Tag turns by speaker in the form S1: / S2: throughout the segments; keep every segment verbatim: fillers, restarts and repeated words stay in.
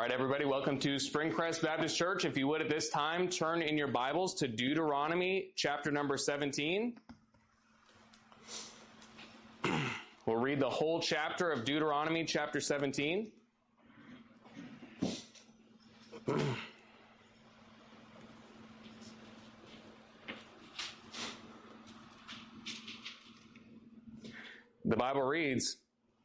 S1: right, everybody, welcome to Springcrest Baptist Church. If you would at this time, turn in your Bibles to Deuteronomy chapter number seventeen. We'll read the whole chapter of Deuteronomy chapter seventeen. The Bible reads,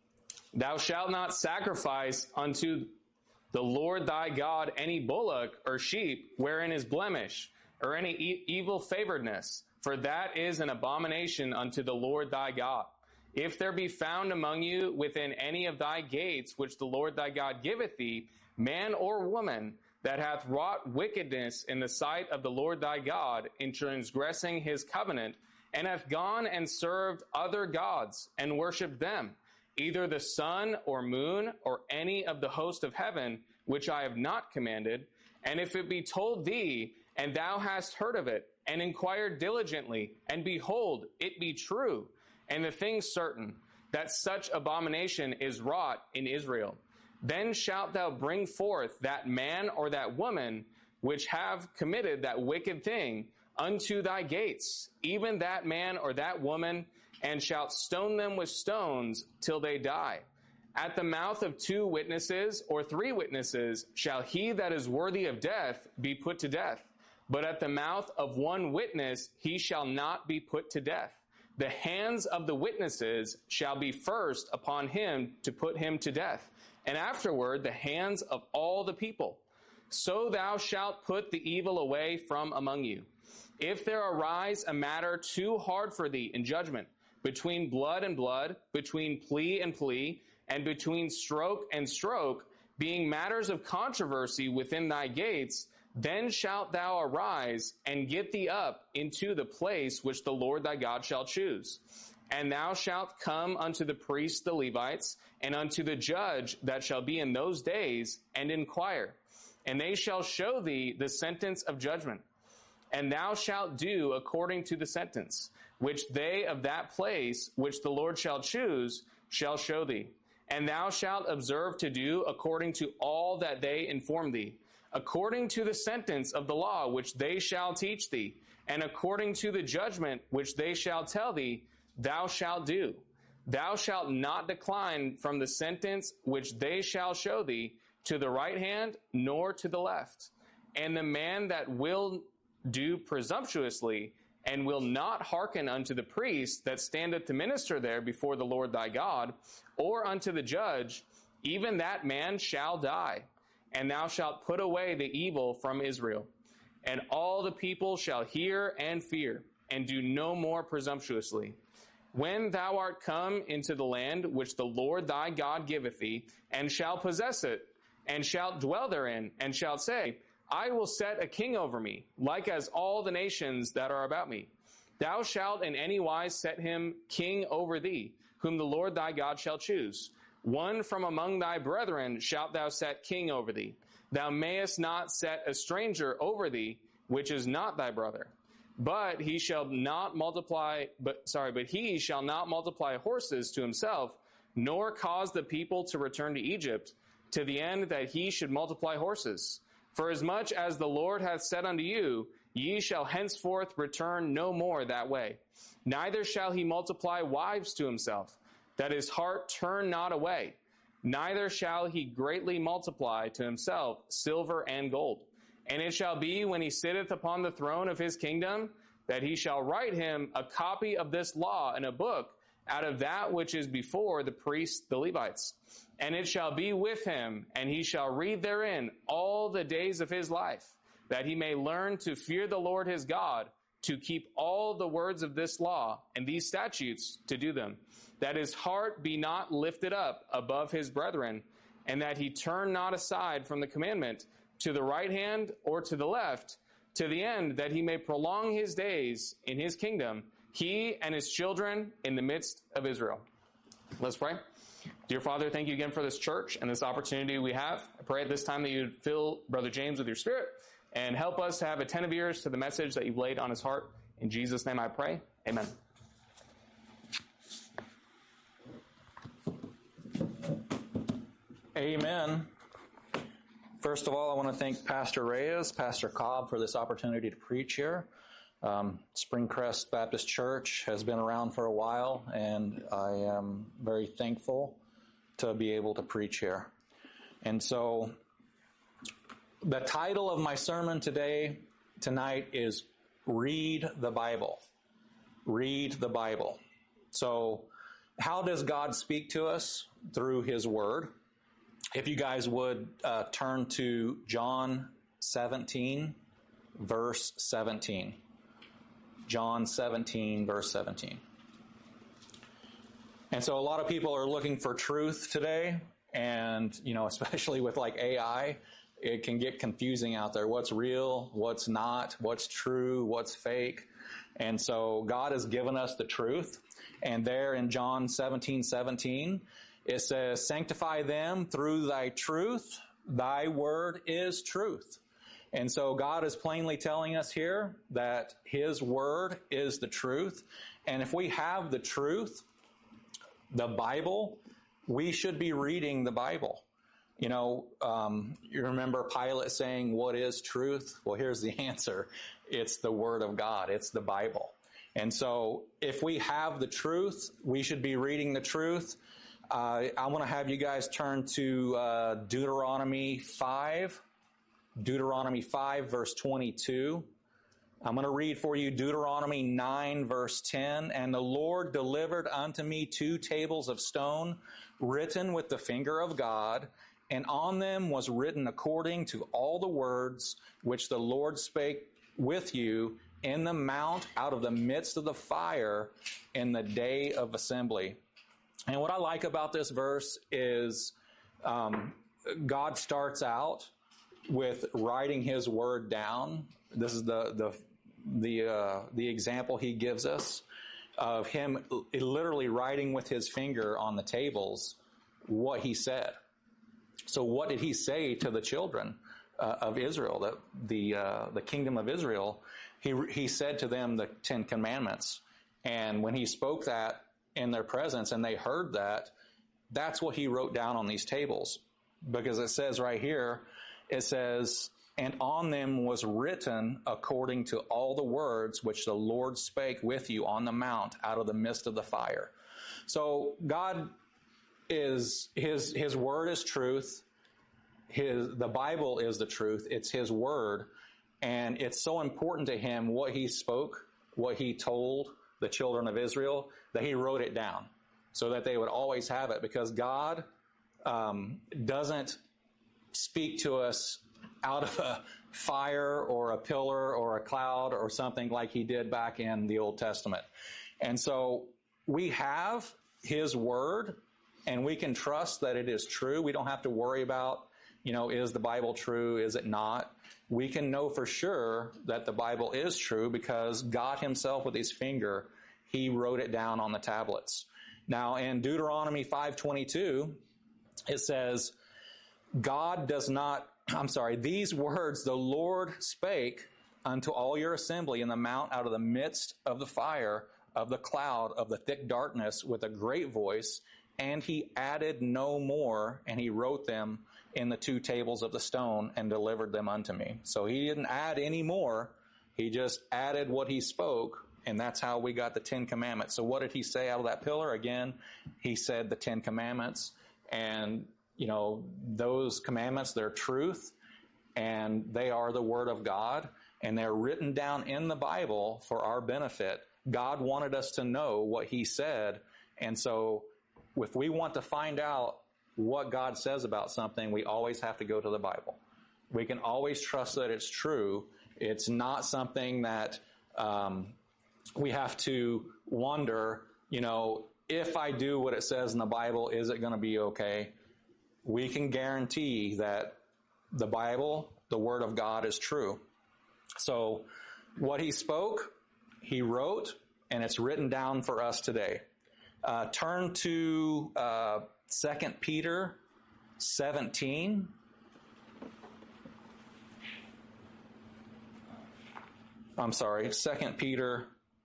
S1: "Thou shalt not sacrifice unto the Lord thy God any bullock or sheep wherein is blemish, or any e- evil favoredness, for that is an abomination unto the Lord thy God. If there be found among you within any of thy gates which the Lord thy God giveth thee, man or woman, that hath wrought wickedness in the sight of the Lord thy God, in transgressing his covenant, and hath gone and served other gods, and worshipped them, either the sun or moon or any of the host of heaven, which I have not commanded, and if it be told thee, and thou hast heard of it, and inquired diligently, and behold, it be true, and the thing certain, that such abomination is wrought in Israel, then shalt thou bring forth that man or that woman which have committed that wicked thing unto thy gates, even that man or that woman, and shalt stone them with stones till they die. At the mouth of two witnesses or three witnesses shall he that is worthy of death be put to death. But at the mouth of one witness he shall not be put to death. The hands of the witnesses shall be first upon him to put him to death, and afterward the hands of all the people. So thou shalt put the evil away from among you. If there arise a matter too hard for thee in judgment, between blood and blood, between plea and plea, and between stroke and stroke, being matters of controversy within thy gates, then shalt thou arise and get thee up into the place which the Lord thy God shall choose. And thou shalt come unto the priests the Levites, and unto the judge that shall be in those days, and inquire. And they shall show thee the sentence of judgment. And thou shalt do according to the sentence, which they of that place, which the Lord shall choose, shall show thee. And thou shalt observe to do according to all that they inform thee, according to the sentence of the law which they shall teach thee, and according to the judgment which they shall tell thee, thou shalt do. Thou shalt not decline from the sentence which they shall show thee, to the right hand nor to the left. And the man that will do presumptuously, and will not hearken unto the priest that standeth to minister there before the Lord thy God, or unto the judge, even that man shall die. And thou shalt put away the evil from Israel. And all the people shall hear and fear, and do no more presumptuously. When thou art come into the land which the Lord thy God giveth thee, and shall possess it, and shalt dwell therein, and shalt say, I will set a king over me, like as all the nations that are about me. Thou shalt in any wise set him king over thee, whom the Lord thy God shall choose. One from among thy brethren shalt thou set king over thee. Thou mayest not set a stranger over thee, which is not thy brother. But he shall not multiply, but sorry, but he shall not multiply horses to himself, nor cause the people to return to Egypt, to the end that he should multiply horses. For as much as the Lord hath said unto you, ye shall henceforth return no more that way. Neither shall he multiply wives to himself, that his heart turn not away. Neither shall he greatly multiply to himself silver and gold. And it shall be when he sitteth upon the throne of his kingdom, that he shall write him a copy of this law in a book, out of that which is before the priests the Levites. And it shall be with him, and he shall read therein all the days of his life, that he may learn to fear the Lord his God, to keep all the words of this law and these statutes to do them, that his heart be not lifted up above his brethren, and that he turn not aside from the commandment to the right hand or to the left, to the end that he may prolong his days in his kingdom, he and his children in the midst of Israel." Let's pray. Dear Father, thank you again for this church and this opportunity we have. I pray at this time that you'd fill Brother James with your Spirit and help us to have attentive ears to the message that you've laid on his heart. In Jesus' name I pray. Amen.
S2: Amen. First of all, I want to thank Pastor Reyes, Pastor Cobb for this opportunity to preach here. Um, Springcrest Baptist Church has been around for a while, and I am very thankful to be able to preach here. And so the title of my sermon today, tonight is Read the Bible. Read the Bible. So how does God speak to us? Through His Word. If you guys would uh, turn to John seventeen, verse seventeen. John seventeen, verse seventeen. And so a lot of people are looking for truth today, and, you know, especially with like A I, it can get confusing out there. What's real, what's not, what's true, what's fake. And so God has given us the truth. And there in John seventeen, seventeen, it says, sanctify them through thy truth. Thy word is truth. And so God is plainly telling us here that His word is the truth. And if we have the truth, the Bible, we should be reading the Bible. You know, um, you remember Pilate saying, what is truth? Well, here's the answer. It's the Word of God. It's the Bible. And so if we have the truth, we should be reading the truth. Uh, I want to have you guys turn to uh, Deuteronomy five. Deuteronomy five, verse twenty-two. I'm going to read for you Deuteronomy nine, verse ten. And the Lord delivered unto me two tables of stone, written with the finger of God, and on them was written according to all the words which the Lord spake with you in the mount out of the midst of the fire in the day of assembly. And what I like about this verse is um, God starts out with writing His word down. This is the the the uh, the example He gives us of Him literally writing with His finger on the tables what He said. So what did He say to the children uh, of Israel, the the uh, the kingdom of Israel? He He said to them the Ten Commandments, and when He spoke that in their presence and they heard that, that's what He wrote down on these tables. Because it says right here, it says, and on them was written according to all the words which the Lord spake with you on the mount out of the midst of the fire. So God is, His, His word is truth. His, the Bible is the truth. It's His word. And it's so important to Him what He spoke, what He told the children of Israel, that He wrote it down so that they would always have it, because God um, doesn't speak to us out of a fire or a pillar or a cloud or something like He did back in the Old Testament. And so we have His word, and we can trust that it is true. We don't have to worry about, you know, is the Bible true? Is it not? We can know for sure that the Bible is true because God Himself with His finger, He wrote it down on the tablets. Now in Deuteronomy five twenty-two, it says, God does not, I'm sorry, these words the Lord spake unto all your assembly in the mount out of the midst of the fire, of the cloud, of the thick darkness with a great voice, and He added no more, and He wrote them in the two tables of the stone and delivered them unto me. So He didn't add any more. He just added what He spoke, and that's how we got the Ten Commandments. So what did He say out of that pillar? Again, He said the Ten Commandments. And, you know, those commandments, they're truth, and they are the Word of God, and they're written down in the Bible for our benefit. God wanted us to know what He said, and so if we want to find out what God says about something, we always have to go to the Bible. We can always trust that it's true. It's not something that um, we have to wonder, you know, if I do what it says in the Bible, is it going to be okay? We can guarantee that the Bible, the Word of God, is true. So what He spoke, He wrote, and it's written down for us today. Uh, turn to uh, Second Peter seventeen. I'm sorry, Second Peter.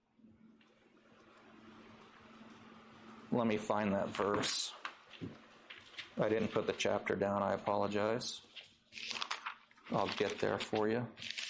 S2: Let me find that verse. I didn't put the chapter down. I apologize. I'll get there for you.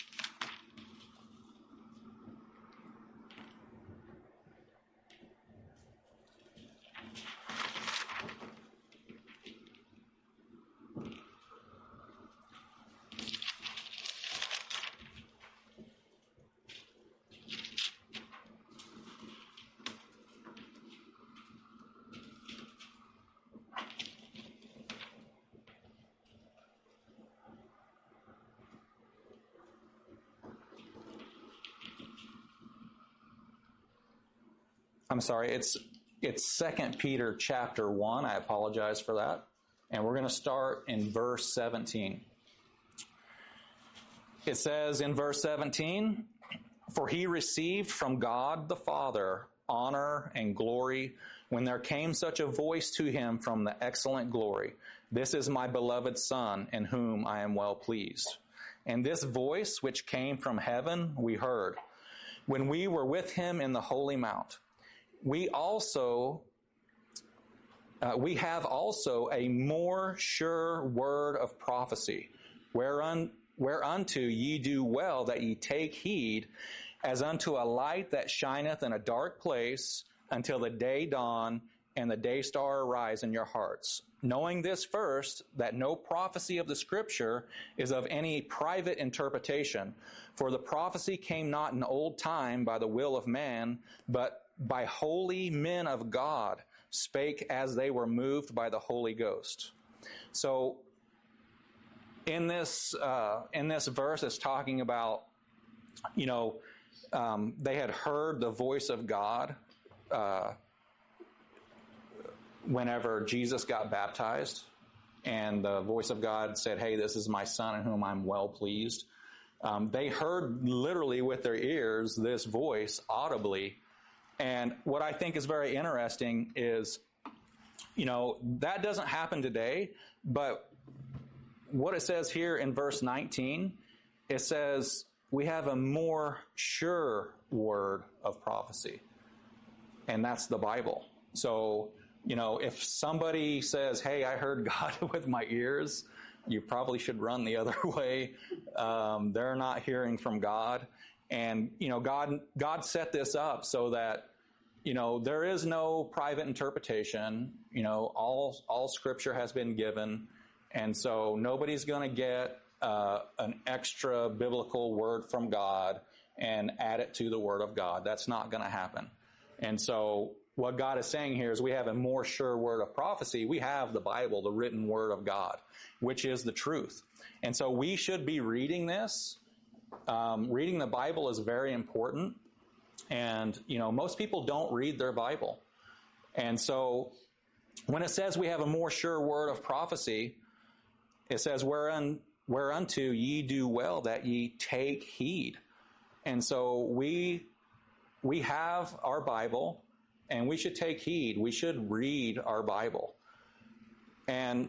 S2: I'm sorry, it's it's Second Peter chapter one. I apologize for that. And we're going to start in verse seventeen. It says in verse seventeen, "For he received from God the Father honor and glory when there came such a voice to him from the excellent glory. This is my beloved Son, in whom I am well pleased. And this voice which came from heaven we heard, when we were with him in the holy mount. We also, uh, we have also a more sure word of prophecy, whereun, whereunto ye do well that ye take heed, as unto a light that shineth in a dark place, until the day dawn and the day star arise in your hearts. Knowing this first, that no prophecy of the Scripture is of any private interpretation. For the prophecy came not in old time by the will of man, but by holy men of God, spake as they were moved by the Holy Ghost." So, in this uh, in this verse, it's talking about, you know, um, they had heard the voice of God uh, whenever Jesus got baptized, and the voice of God said, "Hey, this is my Son in whom I'm well pleased." Um, they heard literally with their ears this voice audibly. And what I think is very interesting is, you know, that doesn't happen today, but what it says here in verse nineteen, it says, we have a more sure word of prophecy, and that's the Bible. So, you know, if somebody says, "Hey, I heard God with my ears," you probably should run the other way. Um, they're not hearing from God. And, you know, God, God set this up so that, you know, there is no private interpretation. You know, all, all Scripture has been given. And so nobody's going to get uh, an extra biblical word from God and add it to the Word of God. That's not going to happen. And so what God is saying here is we have a more sure word of prophecy. We have the Bible, the written Word of God, which is the truth. And so we should be reading this. Um, reading the Bible is very important. And, you know, most people don't read their Bible. And so when it says we have a more sure word of prophecy, it says, Whereun, whereunto ye do well that ye take heed. And so we, we have our Bible, and we should take heed. We should read our Bible. And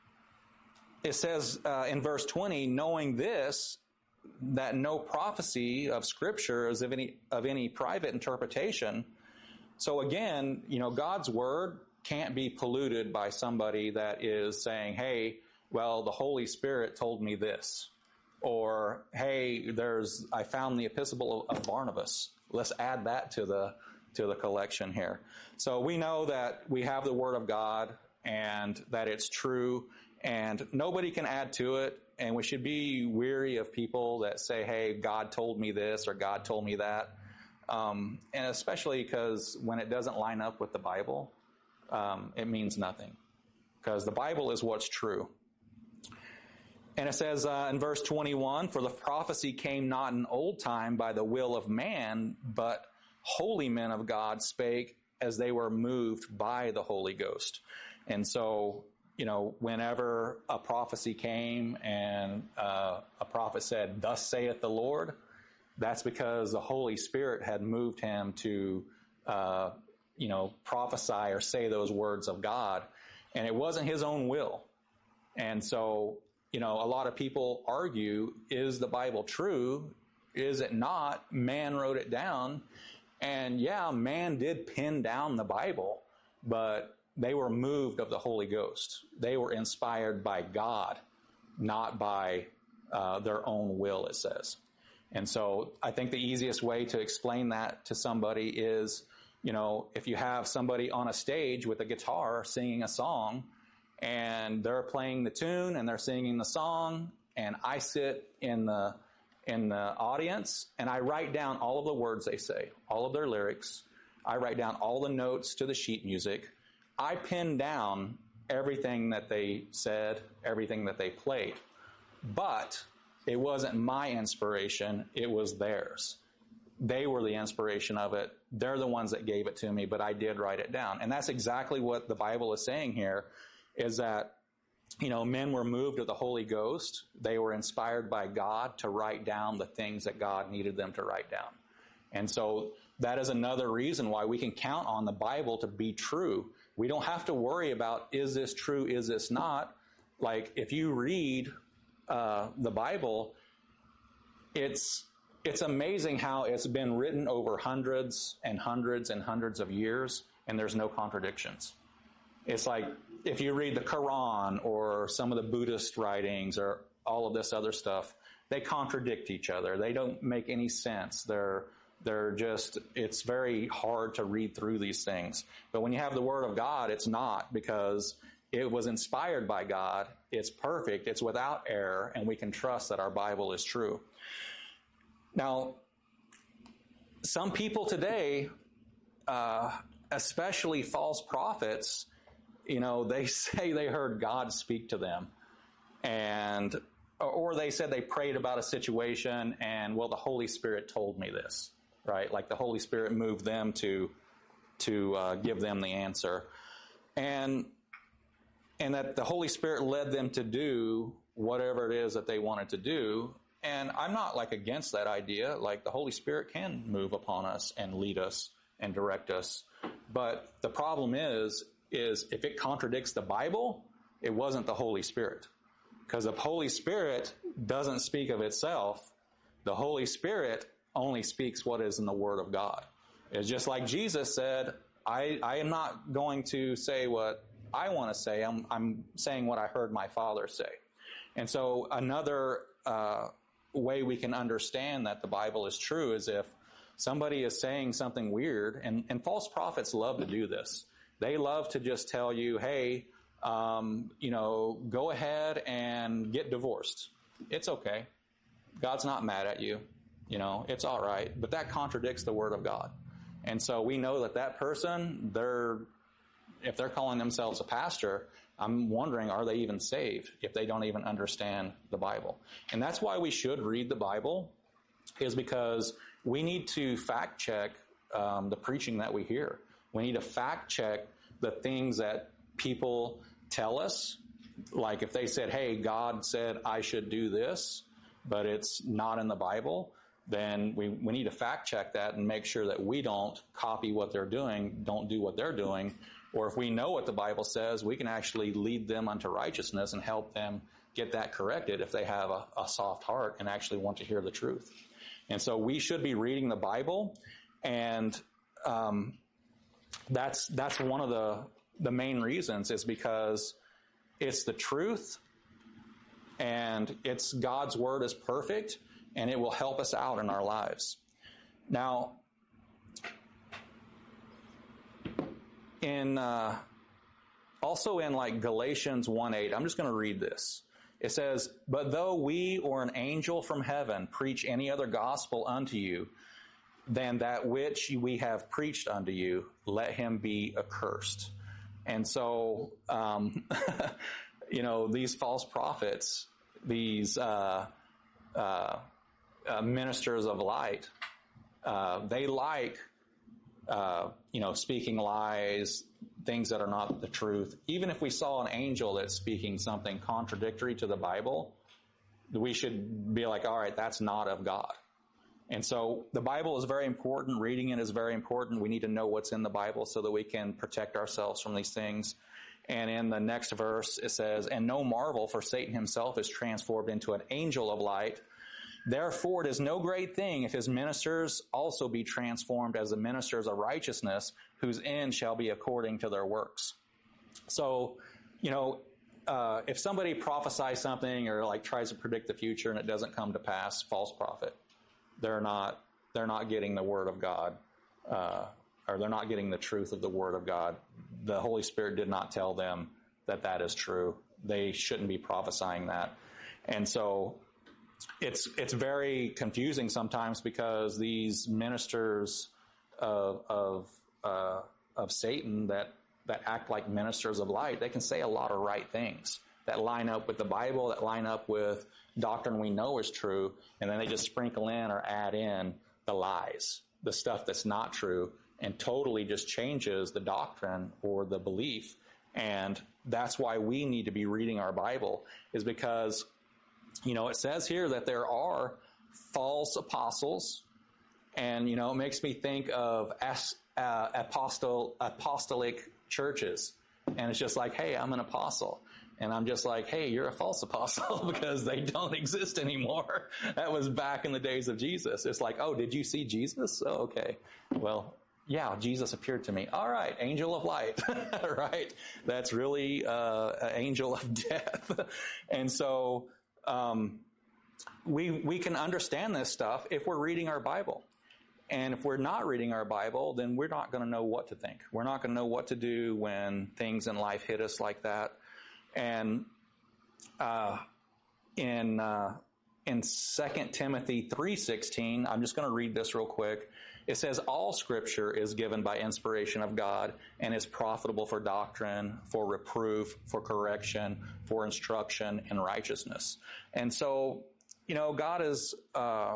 S2: it says uh, in verse twenty, knowing this, that no prophecy of Scripture is of any of any private interpretation. So again, you know, God's Word can't be polluted by somebody that is saying, "Hey, well, the Holy Spirit told me this," or "Hey, there's I found the Epistle of Barnabas. Let's add that to the to the collection here." So we know that we have the Word of God and that it's true, and nobody can add to it. And we should be weary of people that say, "Hey, God told me this," or "God told me that." Um, and especially because when it doesn't line up with the Bible, um, it means nothing. Because the Bible is what's true. And it says uh, in verse twenty-one, "For the prophecy came not in old time by the will of man, but holy men of God spake as they were moved by the Holy Ghost." And so, you know, whenever a prophecy came and uh, a prophet said, "Thus saith the Lord," that's because the Holy Spirit had moved him to, uh, you know, prophesy or say those words of God. And it wasn't his own will. And so, you know, a lot of people argue, is the Bible true? Is it not? Man wrote it down. And yeah, man did pin down the Bible, but they were moved of the Holy Ghost. They were inspired by God, not by uh, their own will, it says. And so I think the easiest way to explain that to somebody is, you know, if you have somebody on a stage with a guitar singing a song, and they're playing the tune and they're singing the song, and I sit in the in the audience and I write down all of the words they say, all of their lyrics. I write down all the notes to the sheet music. I pin down everything that they said, everything that they played. But it wasn't my inspiration, it was theirs. They were the inspiration of it. They're the ones that gave it to me, but I did write it down. And that's exactly what the Bible is saying here, is that, you know, men were moved of the Holy Ghost. They were inspired by God to write down the things that God needed them to write down. And so that is another reason why we can count on the Bible to be true. We don't have to worry about, is this true, is this not? Like, if you read uh, the Bible, it's it's amazing how it's been written over hundreds and hundreds and hundreds of years, and there's no contradictions. It's like, if you read the Quran or some of the Buddhist writings or all of this other stuff, they contradict each other. They don't make any sense. They're they're just, it's very hard to read through these things. But when you have the Word of God, it's not, because it was inspired by God. It's perfect. It's without error, and we can trust that our Bible is true. Now, some people today, uh, especially false prophets, you know, they say they heard God speak to them, and or they said they prayed about a situation and, well, the Holy Spirit told me this, right? Like the Holy Spirit moved them to to uh, give them the answer, and and that the Holy Spirit led them to do whatever it is that they wanted to do. And I'm not like against that idea. Like, the Holy Spirit can move upon us and lead us and direct us. But the problem is, is if it contradicts the Bible, it wasn't the Holy Spirit. Because the Holy Spirit doesn't speak of itself. The Holy Spirit only speaks what is in the Word of God. It's just like Jesus said, I, I am not going to say what I want to say. I'm, I'm saying what I heard my Father say. And so another uh, way we can understand that the Bible is true is if somebody is saying something weird, and, and false prophets love to do this. They love to just tell you, hey, um, you know, go ahead and get divorced. It's okay. God's not mad at you. You know, it's all right. But that contradicts the Word of God. And so we know that that person, they're, if they're calling themselves a pastor, I'm wondering, are they even saved if they don't even understand the Bible? And that's why we should read the Bible, is because we need to fact check um, the preaching that we hear. We need to fact check the things that people tell us. Like if they said, hey, God said I should do this, but it's not in the Bible, then we, we need to fact check that and make sure that we don't copy what they're doing, don't do what they're doing. Or if we know what the Bible says, we can actually lead them unto righteousness and help them get that corrected if they have a, a soft heart and actually want to hear the truth. And so we should be reading the Bible, and um, that's that's one of the, the main reasons, is because it's the truth, and it's God's Word is perfect, and it will help us out in our lives. Now, in uh, also in like Galatians one eight, I'm just going to read this. It says, but though we or an angel from heaven preach any other gospel unto you than that which we have preached unto you, let him be accursed. And so, um, you know, these false prophets, these uh, uh, uh, ministers of light, uh, they like, uh, you know, speaking lies, things that are not the truth. Even if we saw an angel that's speaking something contradictory to the Bible, we should be like, all right, that's not of God. And so the Bible is very important. Reading it is very important. We need to know what's in the Bible so that we can protect ourselves from these things. And in the next verse, it says, and no marvel, for Satan himself is transformed into an angel of light. Therefore, it is no great thing if his ministers also be transformed as the ministers of righteousness, whose end shall be according to their works. So, you know, uh, if somebody prophesies something or like tries to predict the future and it doesn't come to pass, false prophet. They're not, they're not getting the word of God, uh, or they're not getting the truth of the word of God. The Holy Spirit did not tell them that that is true. They shouldn't be prophesying that. And so it's, it's very confusing sometimes because these ministers of, of, uh, of Satan that, that act like ministers of light, they can say a lot of right things that line up with the Bible, that line up with doctrine we know is true, and then they just sprinkle in or add in the lies, the stuff that's not true, and totally just changes the doctrine or the belief. And that's why we need to be reading our Bible, is because, you know, it says here that there are false apostles, and, you know, it makes me think of as, uh, apostol, apostolic churches. And it's just like, hey, I'm an apostle. And I'm just like, hey, you're a false apostle because they don't exist anymore. That was back in the days of Jesus. It's like, oh, did you see Jesus? Oh, okay. Well, yeah, Jesus appeared to me. All right, angel of light, right? That's really uh, an angel of death. And so um, we we can understand this stuff if we're reading our Bible. And if we're not reading our Bible, then we're not going to know what to think. We're not going to know what to do when things in life hit us like that. And uh, in uh, in Second Timothy three sixteen, I'm just going to read this real quick. It says, all Scripture is given by inspiration of God and is profitable for doctrine, for reproof, for correction, for instruction in righteousness. And so, you know, God is, uh,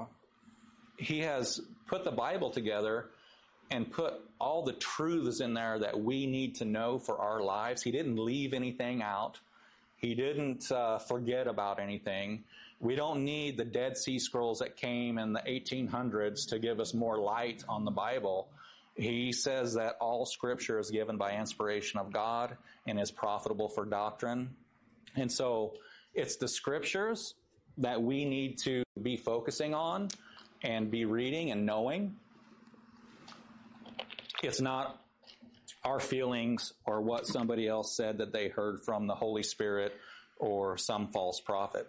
S2: He has put the Bible together and put all the truths in there that we need to know for our lives. He didn't leave anything out. He didn't uh, forget about anything. We don't need the Dead Sea Scrolls that came in the eighteen hundreds to give us more light on the Bible. He says that all Scripture is given by inspiration of God and is profitable for doctrine. And so it's the Scriptures that we need to be focusing on and be reading and knowing. It's not our feelings or what somebody else said that they heard from the Holy Spirit or some false prophet.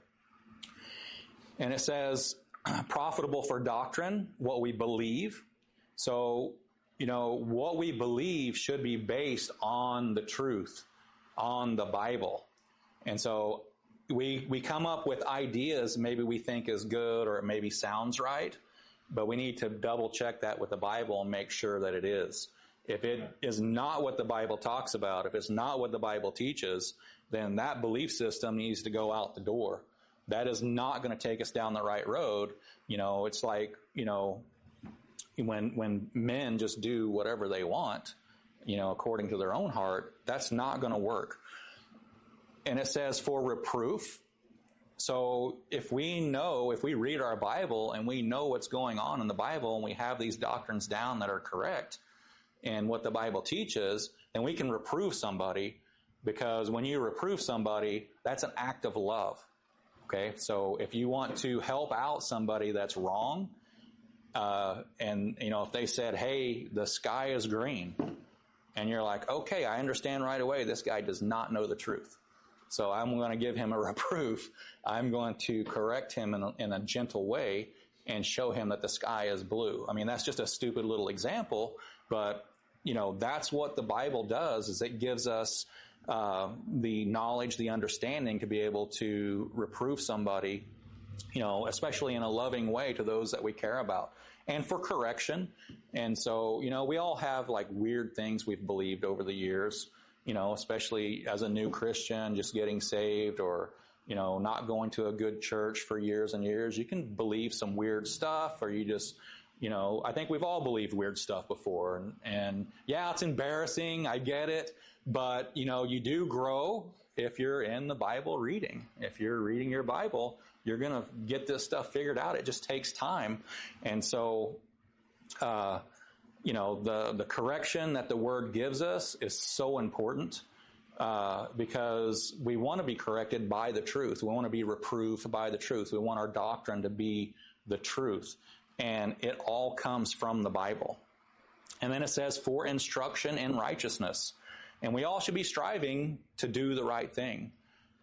S2: And it says, profitable for doctrine, what we believe. So, you know, what we believe should be based on the truth, on the Bible. And so we we come up with ideas maybe we think is good or it maybe sounds right, but we need to double check that with the Bible and make sure that it is. If it is not what the Bible talks about, if it's not what the Bible teaches, then that belief system needs to go out the door. That is not going to take us down the right road. You know, it's like, you know, when when men just do whatever they want, you know, according to their own heart, that's not going to work. And it says for reproof. So if we know, if we read our Bible and we know what's going on in the Bible and we have these doctrines down that are correct and what the Bible teaches, then we can reprove somebody, because when you reprove somebody, that's an act of love. Okay, so if you want to help out somebody that's wrong, uh, and, you know, if they said, hey, the sky is green, and you're like, okay, I understand right away this guy does not know the truth. So I'm going to give him a reproof. I'm going to correct him in a, in a gentle way and show him that the sky is blue. I mean, that's just a stupid little example, but, you know, that's what the Bible does, is it gives us Uh, the knowledge, the understanding to be able to reprove somebody, you know, especially in a loving way to those that we care about, and for correction. And so, you know, we all have like weird things we've believed over the years, you know, especially as a new Christian, just getting saved, or, you know, not going to a good church for years and years. You can believe some weird stuff, or you just, you know, I think we've all believed weird stuff before. And, and yeah, it's embarrassing. I get it. But, you know, you do grow if you're in the Bible reading. If you're reading your Bible, you're going to get this stuff figured out. It just takes time. And so, uh, you know, the, the correction that the Word gives us is so important, uh, because we want to be corrected by the truth. We want to be reproved by the truth. We want our doctrine to be the truth. And it all comes from the Bible. And then it says, for instruction in righteousness. And we all should be striving to do the right thing.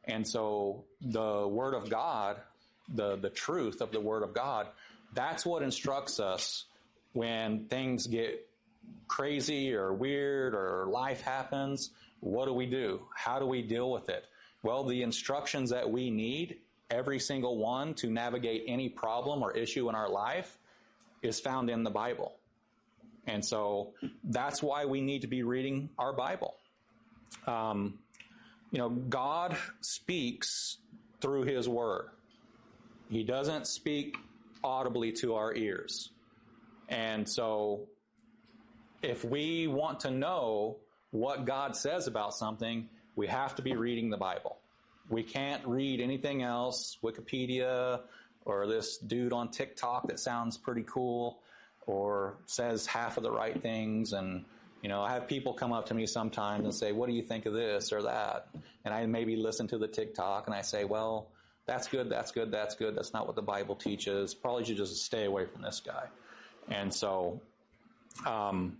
S2: And so the Word of God, the, the truth of the Word of God, that's what instructs us when things get crazy or weird or life happens. What do we do? How do we deal with it? Well, the instructions that we need, every single one, to navigate any problem or issue in our life is found in the Bible. And so that's why we need to be reading our Bible. Um, you know, God speaks through His Word. He doesn't speak audibly to our ears. And so if we want to know what God says about something, we have to be reading the Bible. We can't read anything else, Wikipedia, or this dude on TikTok that sounds pretty cool, or says half of the right things. And, you know, I have people come up to me sometimes and say, what do you think of this or that? And I maybe listen to the TikTok and I say, well, that's good, that's good, that's good. That's not what the Bible teaches. Probably should just stay away from this guy. And so, um,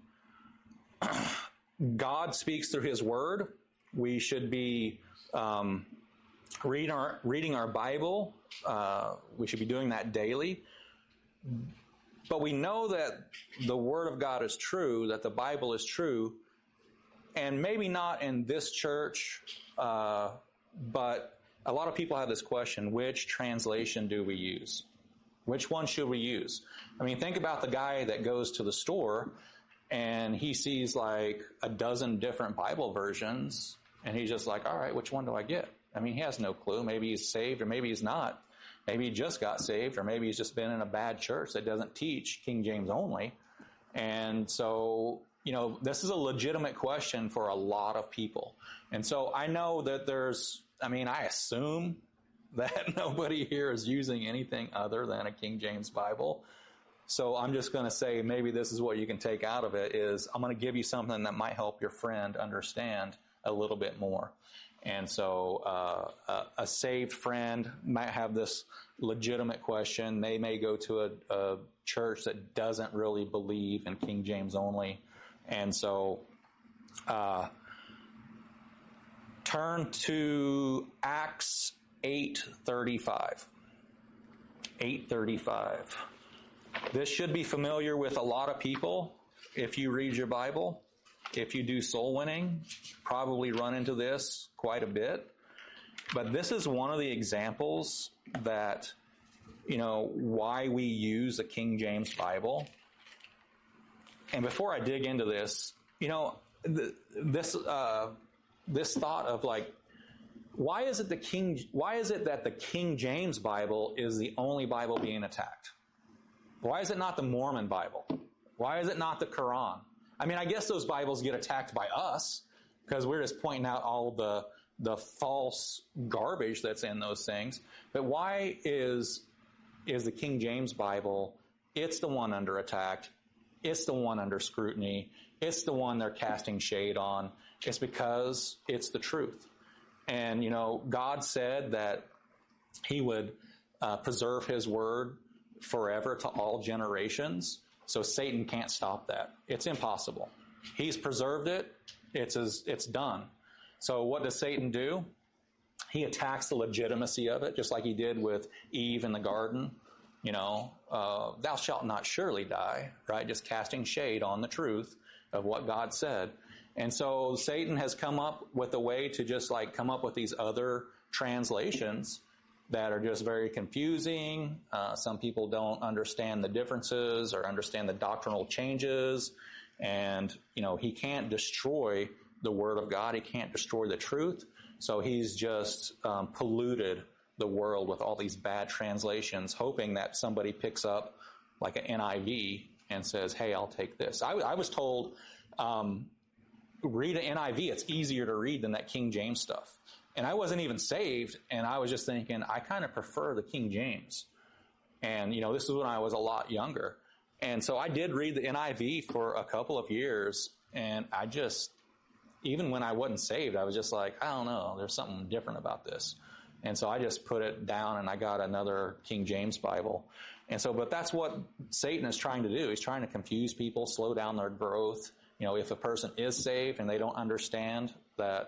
S2: God speaks through His Word. We should be um, read our, reading our Bible. Uh, we should be doing that daily. But we know that the Word of God is true, that the Bible is true, and maybe not in this church, uh, but a lot of people have this question, which translation do we use? Which one should we use? I mean, think about the guy that goes to the store and he sees like a dozen different Bible versions, and he's just like, all right, which one do I get? I mean, he has no clue. Maybe he's saved, or maybe he's not. Maybe he just got saved, or maybe he's just been in a bad church that doesn't teach King James only. And so, you know, this is a legitimate question for a lot of people. And so I know that there's, I mean, I assume that nobody here is using anything other than a King James Bible. So I'm just going to say maybe this is what you can take out of it is I'm going to give you something that might help your friend understand a little bit more. And so uh, a, a saved friend might have this legitimate question. They may go to a, a church that doesn't really believe in King James only. And so uh, turn to Acts eight thirty-five. eight thirty-five. This should be familiar with a lot of people if you read your Bible. If you do soul winning, probably run into this quite a bit. But this is one of the examples that, you know, why we use a King James Bible. And before I dig into this, you know, th- this uh, this thought of like, why is it the King? Why is it that the King James Bible is the only Bible being attacked? Why is it not the Mormon Bible? Why is it not the Quran? I mean, I guess those Bibles get attacked by us because we're just pointing out all the the false garbage that's in those things. But why is is the King James Bible? It's the one under attack. It's the one under scrutiny. It's the one they're casting shade on. It's because it's the truth. And, you know, God said that He would uh, preserve His word forever to all generations. So Satan can't stop that. It's impossible. He's preserved it. It's as, it's done. So what does Satan do? He attacks the legitimacy of it, just like he did with Eve in the garden. You know, uh, thou shalt not surely die, right? Just casting shade on the truth of what God said. And so Satan has come up with a way to just like come up with these other translations that are just very confusing. Uh, some people don't understand the differences or understand the doctrinal changes. And, you know, he can't destroy the Word of God. He can't destroy the truth. So he's just um, polluted the world with all these bad translations, hoping that somebody picks up like an N I V and says, hey, I'll take this. I, I was told, um, read an N I V. It's easier to read than that King James stuff. And I wasn't even saved, and I was just thinking, I kind of prefer the King James. And, you know, this is when I was a lot younger. And so I did read the N I V for a couple of years, and I just, even when I wasn't saved, I was just like, I don't know, there's something different about this. And so I just put it down, and I got another King James Bible. And so, but that's what Satan is trying to do. He's trying to confuse people, slow down their growth. You know, if a person is saved and they don't understand that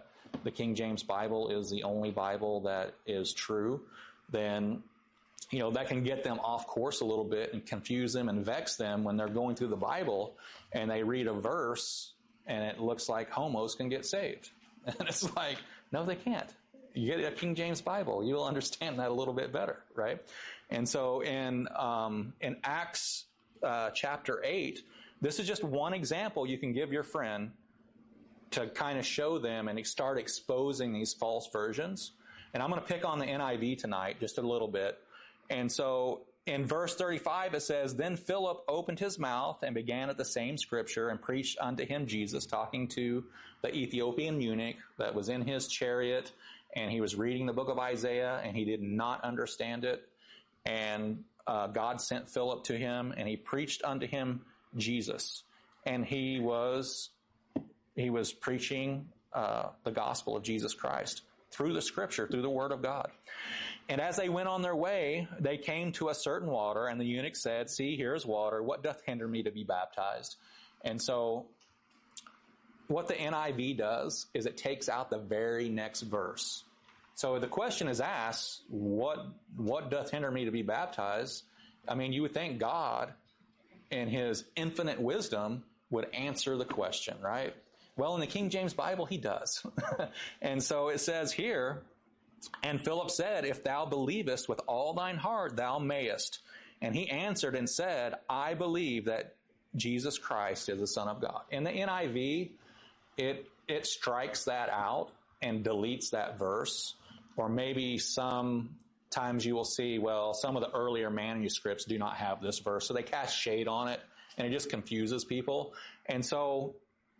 S2: the King James Bible is the only Bible that is true, then, you know, that can get them off course a little bit and confuse them and vex them when they're going through the Bible and they read a verse and it looks like homos can get saved. And it's like, no, they can't. You get a King James Bible, you'll understand that a little bit better, right? And so in um, in Acts uh, chapter eight, this is just one example you can give your friend to kind of show them and start exposing these false versions. And I'm going to pick on the N I V tonight just a little bit. And so in verse thirty-five, it says, "Then Philip opened his mouth and began at the same scripture and preached unto him Jesus," talking to the Ethiopian eunuch that was in his chariot, and he was reading the book of Isaiah, and he did not understand it. And uh, God sent Philip to him, and he preached unto him Jesus. And he was he was preaching uh, the gospel of Jesus Christ through the scripture, through the word of God. And as they went on their way, they came to a certain water, and the eunuch said, "See, here is water. What doth hinder me to be baptized?" And so what the N I V does is it takes out the very next verse. So the question is asked, what, what doth hinder me to be baptized? I mean, you would think God, in his infinite wisdom, would answer the question, right? Well, in the King James Bible, he does. And so it says here, "And Philip said, If thou believest with all thine heart, thou mayest. And he answered and said, I believe that Jesus Christ is the Son of God." In the N I V, it it strikes that out and deletes that verse. Or maybe sometimes you will see, well, some of the earlier manuscripts do not have this verse, so they cast shade on it, and it just confuses people. And so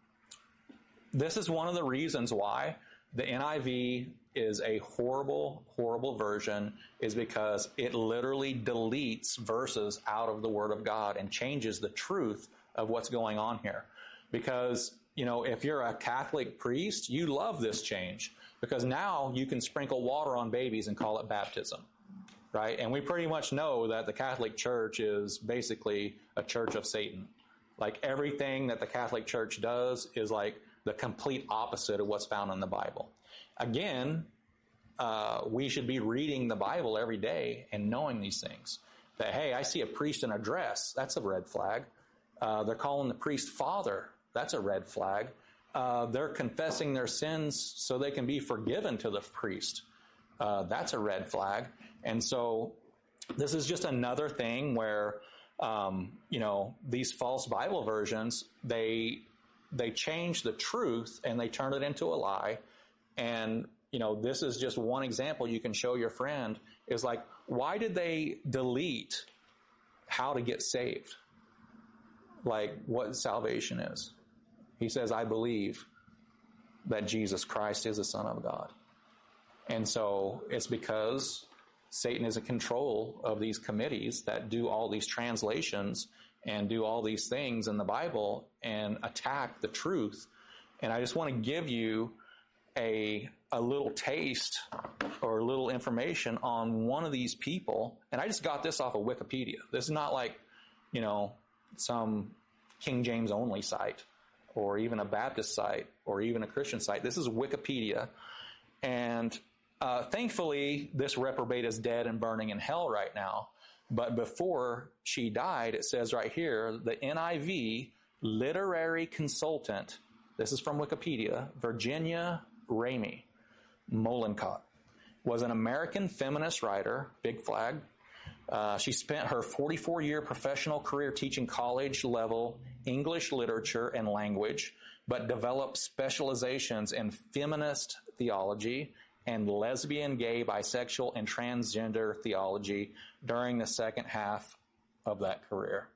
S2: this is one of the reasons why the N I V is a horrible, horrible version, is because it literally deletes verses out of the Word of God and changes the truth of what's going on here. Because, you know, if you're a Catholic priest, you love this change, because now you can sprinkle water on babies and call it baptism, right? And we pretty much know that the Catholic Church is basically a church of Satan. Like, everything that the Catholic Church does is like the complete opposite of what's found in the Bible. Again, uh, we should be reading the Bible every day and knowing these things. That, hey, I see a priest in a dress. That's a red flag. Uh, they're calling the priest father. That's a red flag. Uh, they're confessing their sins so they can be forgiven to the priest. Uh, that's a red flag. And so this is just another thing where, um, you know, these false Bible versions, they they change the truth and they turn it into a lie. And, you know, this is just one example you can show your friend, is like, why did they delete how to get saved? Like, what salvation is. He says, I believe that Jesus Christ is the Son of God. And so it's because Satan is in control of these committees that do all these translations and do all these things in the Bible and attack the truth. And I just want to give you a a little taste or a little information on one of these people. And I just got this off of Wikipedia. This is not like, you know, some King James only site, or even a Baptist site, or even a Christian site. This is Wikipedia. And uh, thankfully, this reprobate is dead and burning in hell right now. But before she died, it says right here, the N I V literary consultant, this is from Wikipedia, Virginia Ramey Mollenkott, was an American feminist writer, big flag. Uh, she spent her forty-four-year professional career teaching college-level English literature and language, but developed specializations in feminist theology and lesbian, gay, bisexual, and transgender theology during the second half of that career.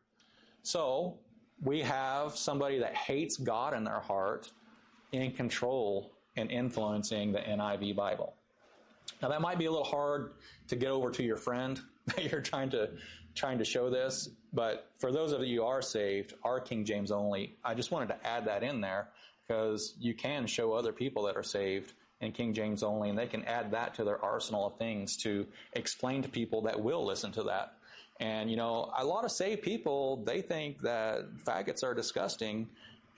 S2: So we have somebody that hates God in their heart in control and influencing the N I V Bible. Now, that might be a little hard to get over to your friend that you're trying to trying to show this, but for those of you who are saved, are King James only, I just wanted to add that in there, because you can show other people that are saved in King James only, and they can add that to their arsenal of things to explain to people that will listen to that. And, you know, a lot of saved people, they think that faggots are disgusting,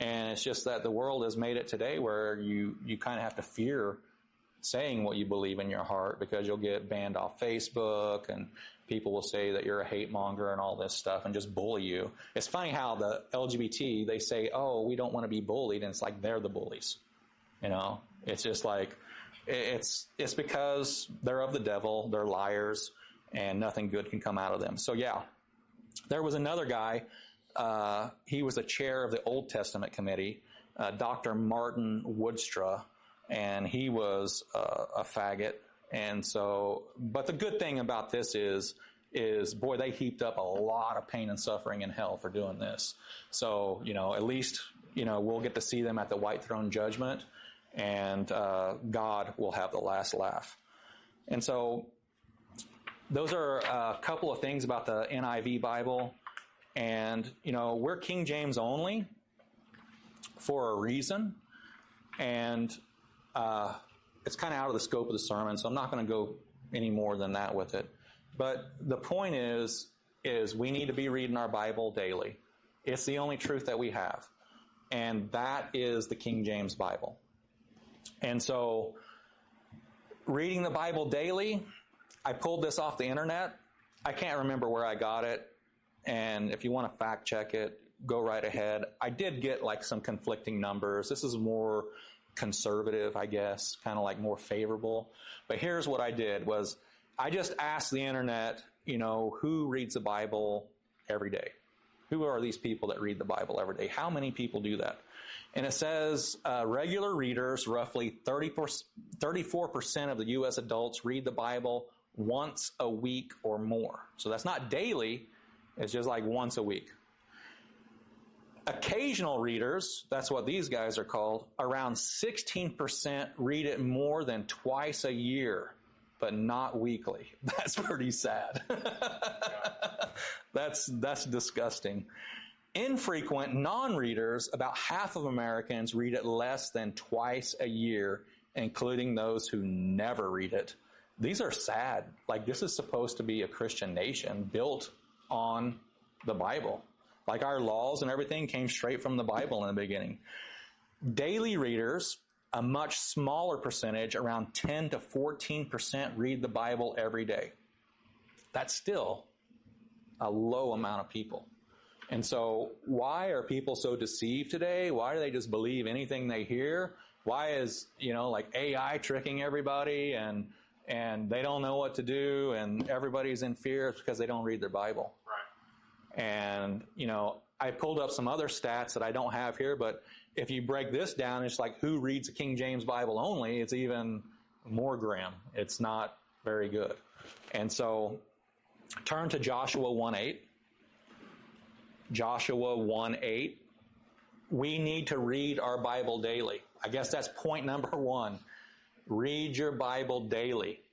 S2: And it's just that the world has made it today where you, you kind of have to fear saying what you believe in your heart, because you'll get banned off Facebook, and people will say that you're a hate monger and all this stuff and just bully you. It's funny how the L G B T, they say, oh, we don't want to be bullied. And it's like they're the bullies. You know, it's just like, it's, it's because they're of the devil, they're liars, and nothing good can come out of them. So yeah, there was another guy, uh, he was the chair of the Old Testament Committee, uh, Doctor Martin Woodstra, and he was uh, a faggot. And so, but the good thing about this is, is boy, they heaped up a lot of pain and suffering in hell for doing this. So, you know, at least, you know, we'll get to see them at the white throne judgment, and uh, God will have the last laugh. And so, those are a couple of things about the N I V Bible. And, you know, we're King James only for a reason. And uh, it's kind of out of the scope of the sermon, so I'm not going to go any more than that with it. But the point is, is we need to be reading our Bible daily. It's the only truth that we have. And that is the King James Bible. And so, reading the Bible daily, I pulled this off the internet. I can't remember where I got it. And if you want to fact check it, go right ahead. I did get like some conflicting numbers. This is more conservative, I guess, kind of like more favorable. But here's what I did was I just asked the internet, you know, who reads the Bible every day? Who are these people that read the Bible every day? How many people do that? And it says uh, regular readers, roughly thirty-four percent of the U S adults read the Bible once a week or more. So that's not daily. It's just like once a week. Occasional readers, that's what these guys are called, around sixteen percent read it more than twice a year, but not weekly. That's pretty sad. that's, that's disgusting. Infrequent non-readers, about half of Americans read it less than twice a year, including those who never read it. These are sad. Like, this is supposed to be a Christian nation built on the Bible. Like, our laws and everything came straight from the Bible in the beginning. Daily readers, a much smaller percentage, around ten to fourteen percent read the Bible every day. That's still a low amount of people. And so why are people so deceived today? Why do they just believe anything they hear? Why is, you know, like A I tricking everybody, and and they don't know what to do, and everybody's in fear? It's because they don't read their Bible. Right. And, you know, I pulled up some other stats that I don't have here, but if you break this down, it's like who reads the King James Bible only, it's even more grim. It's not very good. And so turn to Joshua one eight. Joshua one eight. We need to read our Bible daily. I guess that's point number one. Read your Bible daily.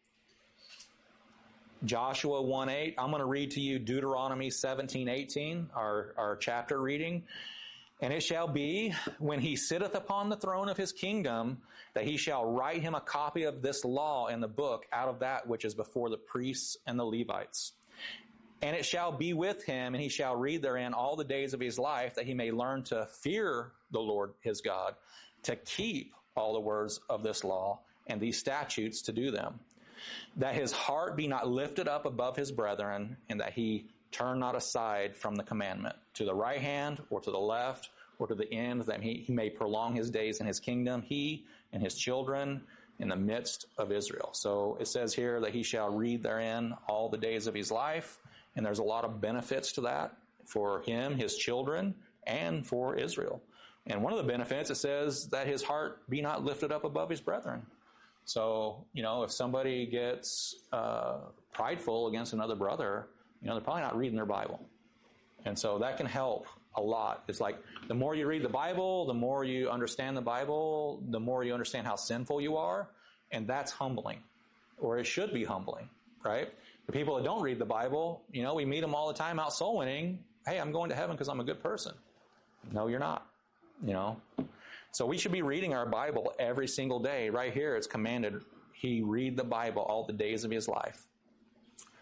S2: Joshua one eight. I'm going to read to you Deuteronomy seventeen eighteen, our, our chapter reading. And it shall be, when he sitteth upon the throne of his kingdom, that he shall write him a copy of this law in the book out of that which is before the priests and the Levites. And it shall be with him, and he shall read therein all the days of his life, that he may learn to fear the Lord his God, to keep all the words of this law and these statutes to do them, that his heart be not lifted up above his brethren, and that he turn not aside from the commandment to the right hand or to the left or to the end, that he, he may prolong his days in his kingdom, he and his children in the midst of Israel. So it says here that he shall read therein all the days of his life. And there's a lot of benefits to that for him, his children, and for Israel. And one of the benefits, it says that his heart be not lifted up above his brethren. So, you know, if somebody gets uh, prideful against another brother, you know, they're probably not reading their Bible. And so that can help a lot. It's like the more you read the Bible, the more you understand the Bible, the more you understand how sinful you are. And that's humbling, or it should be humbling, right? The people that don't read the Bible, you know, we meet them all the time out soul winning. Hey, I'm going to heaven because I'm a good person. No, you're not, you know. So we should be reading our Bible every single day. Right here, it's commanded he read the Bible all the days of his life.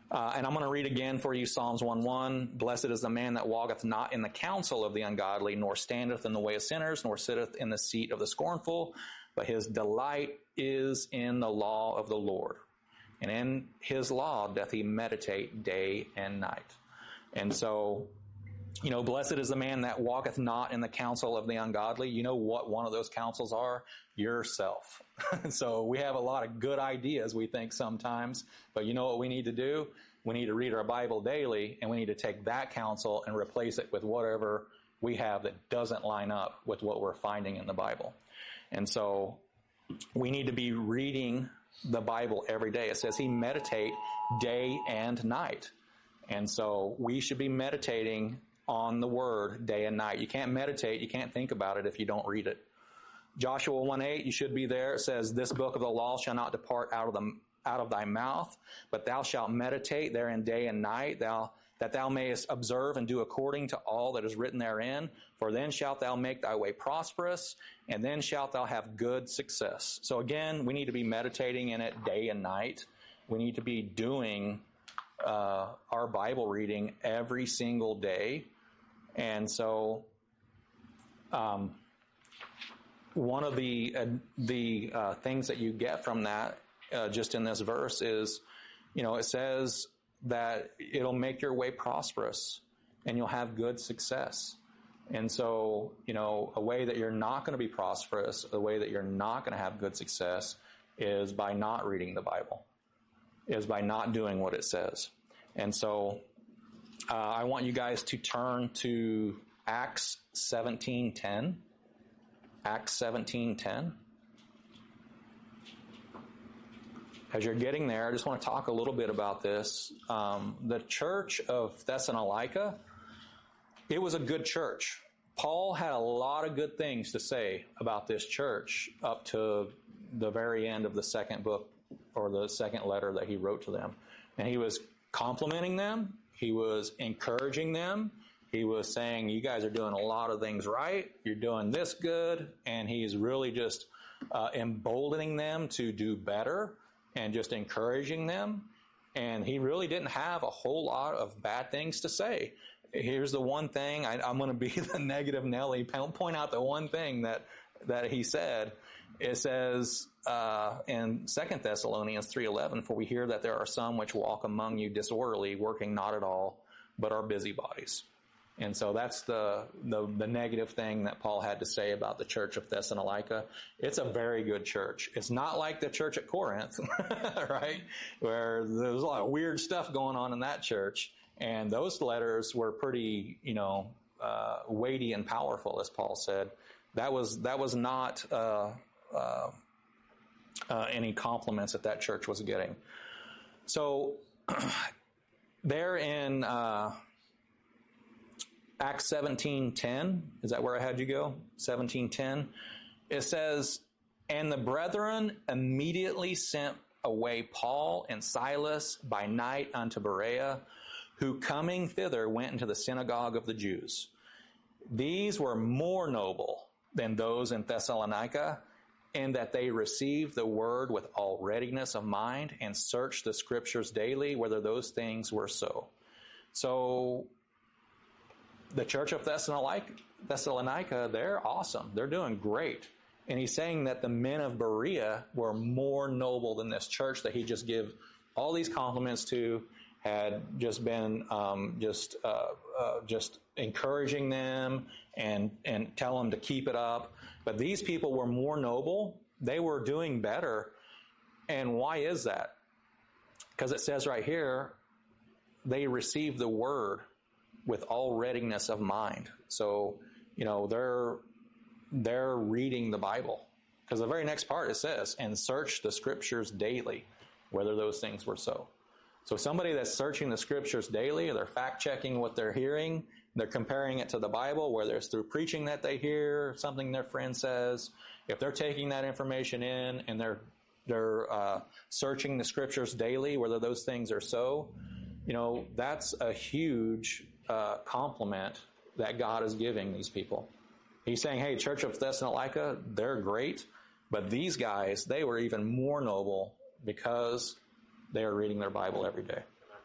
S2: Uh, and I'm going to read again for you Psalms one one. Blessed is the man that walketh not in the counsel of the ungodly, nor standeth in the way of sinners, nor sitteth in the seat of the scornful, but his delight is in the law of the Lord. And in his law doth he meditate day and night. And so, you know, blessed is the man that walketh not in the counsel of the ungodly. You know what one of those counsels are? Yourself. So we have a lot of good ideas, we think sometimes, but you know what we need to do? We need to read our Bible daily, and we need to take that counsel and replace it with whatever we have that doesn't line up with what we're finding in the Bible. And so we need to be reading the Bible every day. It says he meditate day and night. And so we should be meditating on the Word day and night. You can't meditate, you can't think about it if you don't read it. Joshua one eight, you should be there. It says, this book of the law shall not depart out of the out of thy mouth, but thou shalt meditate therein day and night, thou that thou mayest observe and do according to all that is written therein. For then shalt thou make thy way prosperous, and then shalt thou have good success. So again, we need to be meditating in it day and night. We need to be doing uh, our Bible reading every single day. And so, um, one of the uh, the uh, things that you get from that, uh, just in this verse, is, you know, it says that it'll make your way prosperous, and you'll have good success. And so, you know, a way that you're not going to be prosperous, a way that you're not going to have good success, is by not reading the Bible, is by not doing what it says. And so, uh, I want you guys to turn to Acts seventeen ten. Acts seventeen ten. As you're getting there, I just want to talk a little bit about this. Um, the church of Thessalonica, it was a good church. Paul had a lot of good things to say about this church up to the very end of the second book, or the second letter that he wrote to them. And he was complimenting them. He was encouraging them. He was saying, you guys are doing a lot of things right. You're doing this good. And he's really just uh, emboldening them to do better and just encouraging them. And he really didn't have a whole lot of bad things to say. Here's the one thing, I, I'm going to be the negative Nelly, point out the one thing that, that he said. It says uh, in Second Thessalonians three eleven, for we hear that there are some which walk among you disorderly, working not at all, but are busybodies. And so that's the, the the negative thing that Paul had to say about the church of Thessalonica. It's a very good church. It's not like the church at Corinth, right? Where there's a lot of weird stuff going on in that church. And those letters were pretty, you know, uh, weighty and powerful, as Paul said. That was that was not uh, uh, uh, any compliments that that church was getting. So there in Uh, Acts seventeen ten, is that where I had you go? seventeen ten. It says, and the brethren immediately sent away Paul and Silas by night unto Berea, who coming thither went into the synagogue of the Jews. These were more noble than those in Thessalonica, in that they received the word with all readiness of mind and searched the scriptures daily, whether those things were so. So, the church of Thessalonica, Thessalonica, they're awesome. They're doing great. And he's saying that the men of Berea were more noble than this church that he just gave all these compliments to, had just been um, just uh, uh, just encouraging them and and tell them to keep it up. But these people were more noble. They were doing better. And why is that? Because it says right here, they received the word with all readiness of mind. So, you know, they're they're reading the Bible. Because the very next part it says, and search the scriptures daily, whether those things were so. So somebody that's searching the scriptures daily, they're fact-checking what they're hearing, they're comparing it to the Bible, whether it's through preaching that they hear, something their friend says. If they're taking that information in and they're they're uh, searching the scriptures daily, whether those things are so, you know, that's a huge uh, compliment that God is giving these people. He's saying, hey, Church of Thessalonica, they're great, but these guys, they were even more noble because they are reading their Bible every day.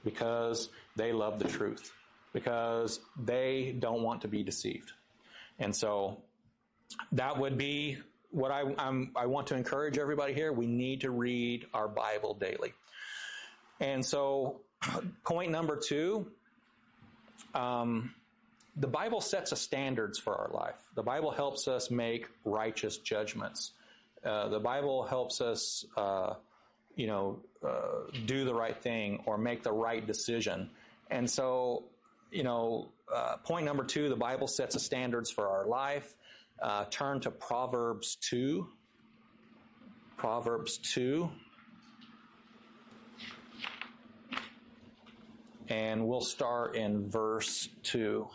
S2: because they love the truth, because they don't want to be deceived. And so that would be what I, I'm, I want to encourage everybody here. We need to read our Bible daily. And so point number two, um, the Bible sets a standards for our life. The Bible helps us make righteous judgments. Uh, the Bible helps us, uh, you know, uh, do the right thing or make the right decision. And so, you know, uh, point number two, the Bible sets a standards for our life. Uh, turn to Proverbs two. Proverbs two. And we'll start in verse two.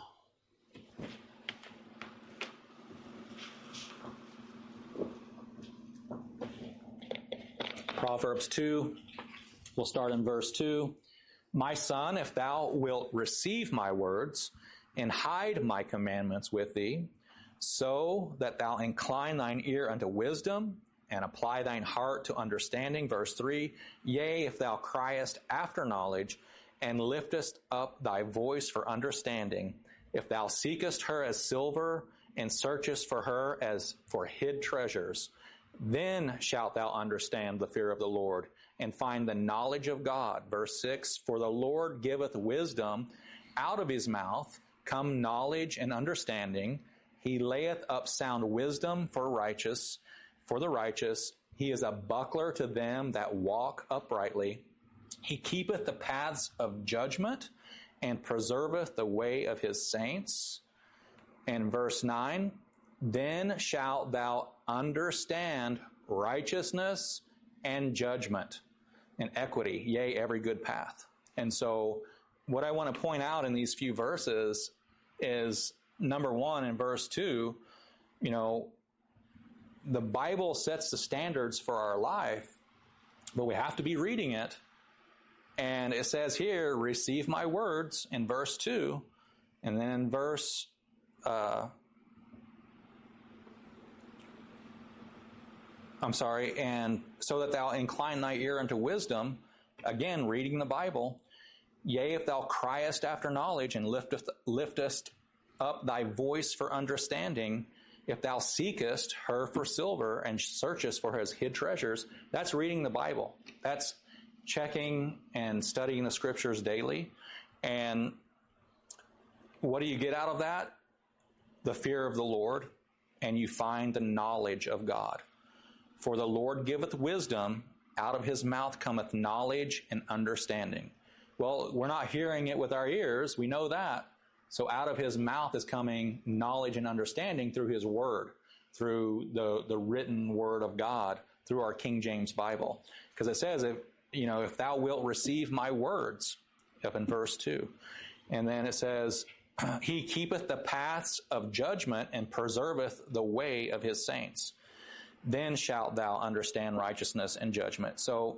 S2: Proverbs two, we'll start in verse two. My son, if thou wilt receive my words and hide my commandments with thee, so that thou incline thine ear unto wisdom and apply thine heart to understanding. Verse three, yea, if thou criest after knowledge and liftest up thy voice for understanding, if thou seekest her as silver and searchest for her as for hid treasures, then shalt thou understand the fear of the Lord and find the knowledge of God. Verse six, for the Lord giveth wisdom, out of his mouth come knowledge and understanding. He layeth up sound wisdom for righteous, for the righteous. He is a buckler to them that walk uprightly. He keepeth the paths of judgment and preserveth the way of his saints. And verse nine, then shalt thou understand righteousness and judgment and equity, yea, every good path. And so what I want to point out in these few verses is, number one, in verse two, you know, the Bible sets the standards for our life, but we have to be reading it. And it says here, receive my words in verse two. And then in verse, uh, I'm sorry, and so that thou incline thy ear unto wisdom, again, reading the Bible. Yea, if thou criest after knowledge and liftest, liftest up thy voice for understanding, if thou seekest her for silver and searchest for his hid treasures, that's reading the Bible. That's checking and studying the scriptures daily. And what do you get out of that? The fear of the Lord, and you find the knowledge of God. For the Lord giveth wisdom, out of his mouth cometh knowledge and understanding. Well, we're not hearing it with our ears, we know that. So out of his mouth is coming knowledge and understanding through his word, through the, the written word of God, through our King James Bible. Because it says, if, you know, if thou wilt receive my words, up in verse two. And then it says, he keepeth the paths of judgment and preserveth the way of his saints. Then shalt thou understand righteousness and judgment. So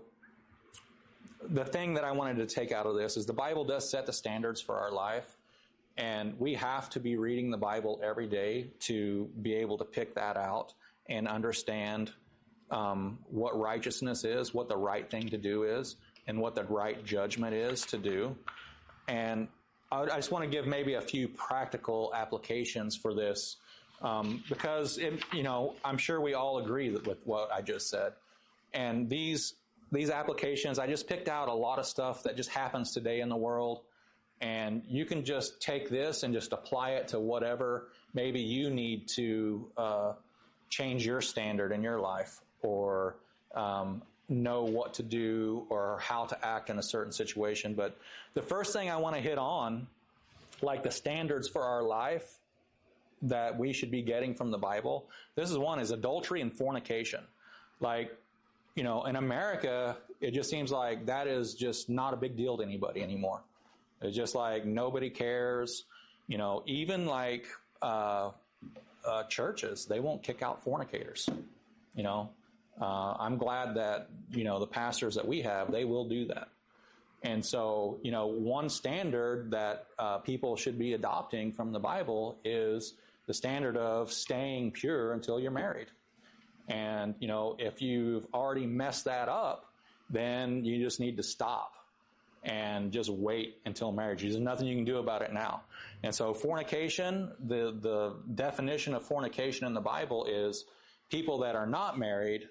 S2: the thing that I wanted to take out of this is the Bible does set the standards for our life, and we have to be reading the Bible every day to be able to pick that out and understand um, what righteousness is, what the right thing to do is, and what the right judgment is to do. And I, I just want to give maybe a few practical applications for this. Um, because, it, you know, I'm sure we all agree with what I just said. And these these applications, I just picked out a lot of stuff that just happens today in the world. And you can just take this and just apply it to whatever maybe you need to uh, change your standard in your life, or um, know what to do or how to act in a certain situation. But the first thing I want to hit on, like the standards for our life, that we should be getting from the Bible. This is one, is adultery and fornication. Like, you know, in America, it just seems like that is just not a big deal to anybody anymore. It's just like nobody cares. You know, even like uh, uh, churches, they won't kick out fornicators. You know, uh, I'm glad that, you know, the pastors that we have, they will do that. And so, you know, one standard that uh, people should be adopting from the Bible is the standard of staying pure until you're married. And, you know, if you've already messed that up, then you just need to stop. and just wait until marriage. There's nothing you can do about it now. And so fornication, the, the definition of fornication in the Bible is people that are not married,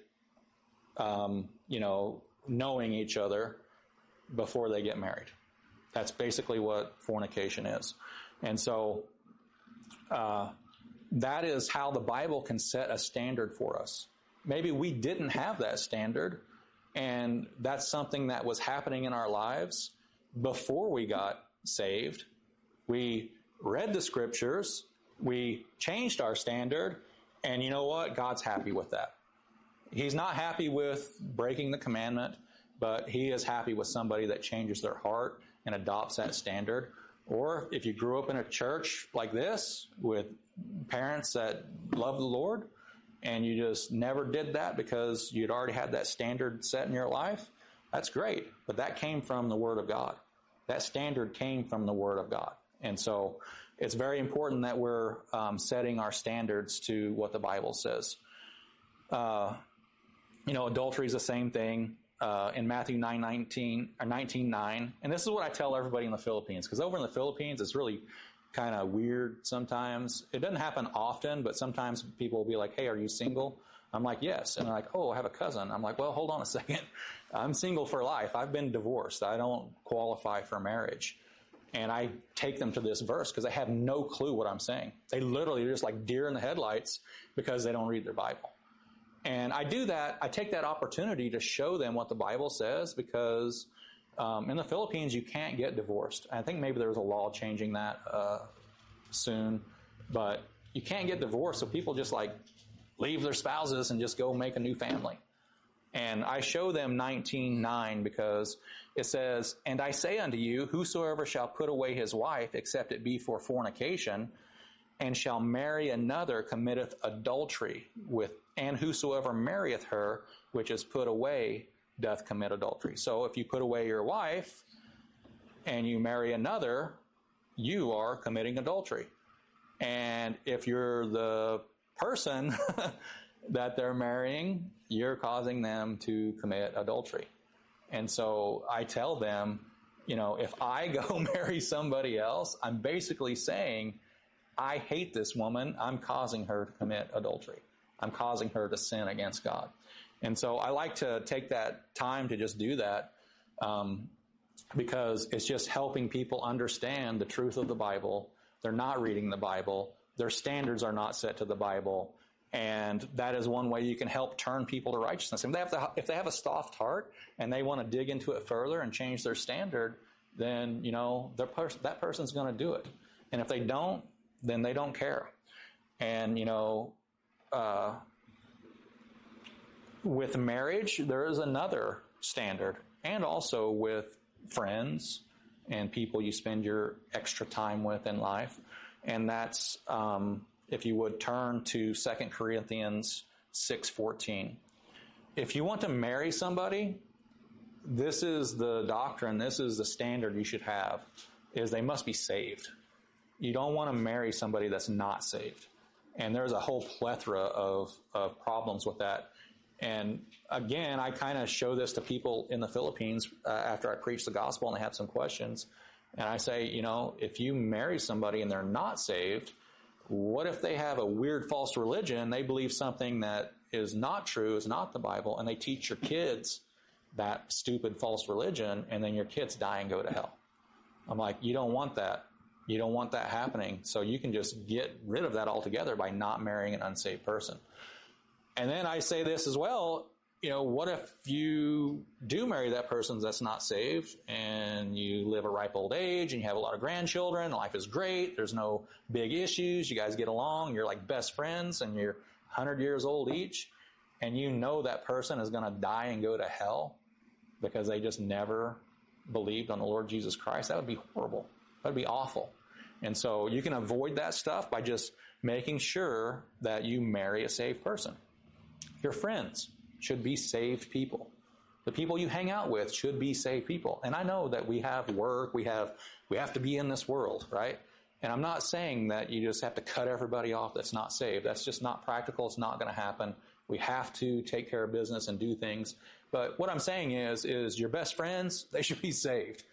S2: um, you know, knowing each other before they get married. That's basically what fornication is. And so uh, that is how the Bible can set a standard for us. Maybe we didn't have that standard, and that's something that was happening in our lives before we got saved. We read the scriptures, we changed our standard, and you know what? God's happy with that. He's not happy with breaking the commandment, but he is happy with somebody that changes their heart and adopts that standard. Or if you grew up in a church like this with parents that love the Lord and you just never did that because you'd already had that standard set in your life, that's great. But that came from the Word of God. That standard came from the Word of God. And so it's very important that we're um, setting our standards to what the Bible says. Uh, you know, adultery is the same thing. Uh, in Matthew nine nineteen or nineteen nine, and this is what I tell everybody in the Philippines, because over in the Philippines it's really kind of weird sometimes. It doesn't happen often, but sometimes people will be like, "Hey, are you single?" I'm like, "Yes," and they're like, "Oh, I have a cousin." I'm like, "Well, hold on a second. I'm single for life. I've been divorced. I don't qualify for marriage." And I take them to this verse because they have no clue what I'm saying. They literally are just like deer in the headlights because they don't read their Bible. And I do that, I take that opportunity to show them what the Bible says, because um, in the Philippines you can't get divorced. I think maybe there's a law changing that uh, soon, but you can't get divorced, so people just like leave their spouses and just go make a new family. And I show them nineteen nine because it says, "And I say unto you, whosoever shall put away his wife, except it be for fornication, and shall marry another, committeth adultery with, and whosoever marrieth her, which is put away, doth commit adultery." So if you put away your wife and you marry another, you are committing adultery. And if you're the person that they're marrying, you're causing them to commit adultery. And so I tell them, you know, if I go marry somebody else, I'm basically saying, I hate this woman. I'm causing her to commit adultery. I'm causing her to sin against God. And so I like to take that time to just do that um, because it's just helping people understand the truth of the Bible. They're not reading the Bible. Their standards are not set to the Bible. And that is one way you can help turn people to righteousness. If they have, to, if they have a soft heart and they want to dig into it further and change their standard, then, you know, pers- that person's going to do it. And if they don't, then they don't care. And, you know, uh, with marriage, there is another standard. And also with friends and people you spend your extra time with in life. And that's, um, if you would turn to Second Corinthians six fourteen. If you want to marry somebody, this is the doctrine, this is the standard you should have, is they must be saved. You don't want to marry somebody that's not saved. And there's a whole plethora of, of problems with that. And again, I kind of show this to people in the Philippines uh, after I preach the gospel and they have some questions. And I say, you know, if you marry somebody and they're not saved, what if they have a weird false religion? They believe something that is not true, is not the Bible, and they teach your kids that stupid false religion, and then your kids die and go to hell. I'm like, you don't want that. You don't want that happening. So you can just get rid of that altogether by not marrying an unsaved person. And then I say this as well, you know, what if you do marry that person that's not saved and you live a ripe old age and you have a lot of grandchildren, life is great, there's no big issues, you guys get along, you're like best friends and you're one hundred years old each, and you know that person is going to die and go to hell because they just never believed on the Lord Jesus Christ? That would be horrible. That would be awful. And so you can avoid that stuff by just making sure that you marry a saved person. Your friends should be saved people. The people you hang out with should be saved people. And I know that we have work, we have we have to be in this world, right? And I'm not saying that you just have to cut everybody off that's not saved. That's just not practical. It's not going to happen. We have to take care of business and do things. But what I'm saying is, is your best friends, they should be saved.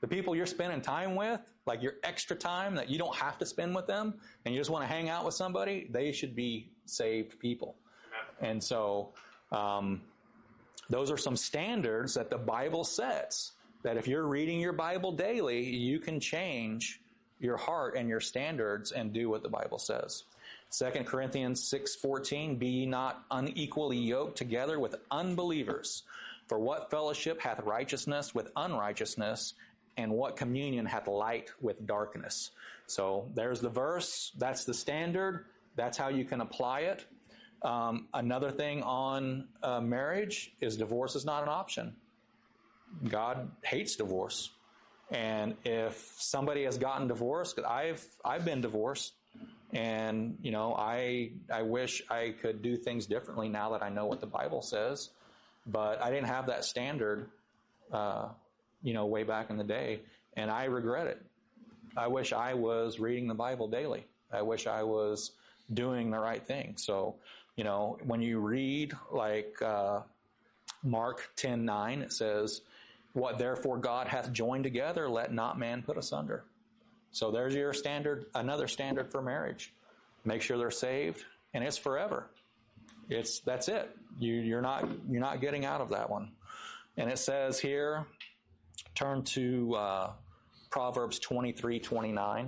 S2: The people you're spending time with, like your extra time that you don't have to spend with them, and you just want to hang out with somebody, they should be saved people. And so um, those are some standards that the Bible sets, that if you're reading your Bible daily, you can change your heart and your standards and do what the Bible says. Second Corinthians six fourteen, be ye not unequally yoked together with unbelievers. For what fellowship hath righteousness with unrighteousness, and what communion hath light with darkness? So there's the verse. That's the standard. That's how you can apply it. Um, another thing on uh, marriage is divorce is not an option. God hates divorce. And if somebody has gotten divorced, I've I've been divorced, and you know I I wish I could do things differently now that I know what the Bible says, but I didn't have that standard, uh, you know, way back in the day, and I regret it. I wish I was reading the Bible daily. I wish I was doing the right thing. So, you know, when you read like uh, Mark ten nine, it says, what therefore God hath joined together, let not man put asunder. So there's your standard, another standard for marriage. Make sure they're saved, and it's forever. It's that's it. You, you're not you're not getting out of that one. And it says here, turn to uh, Proverbs twenty-three twenty-nine.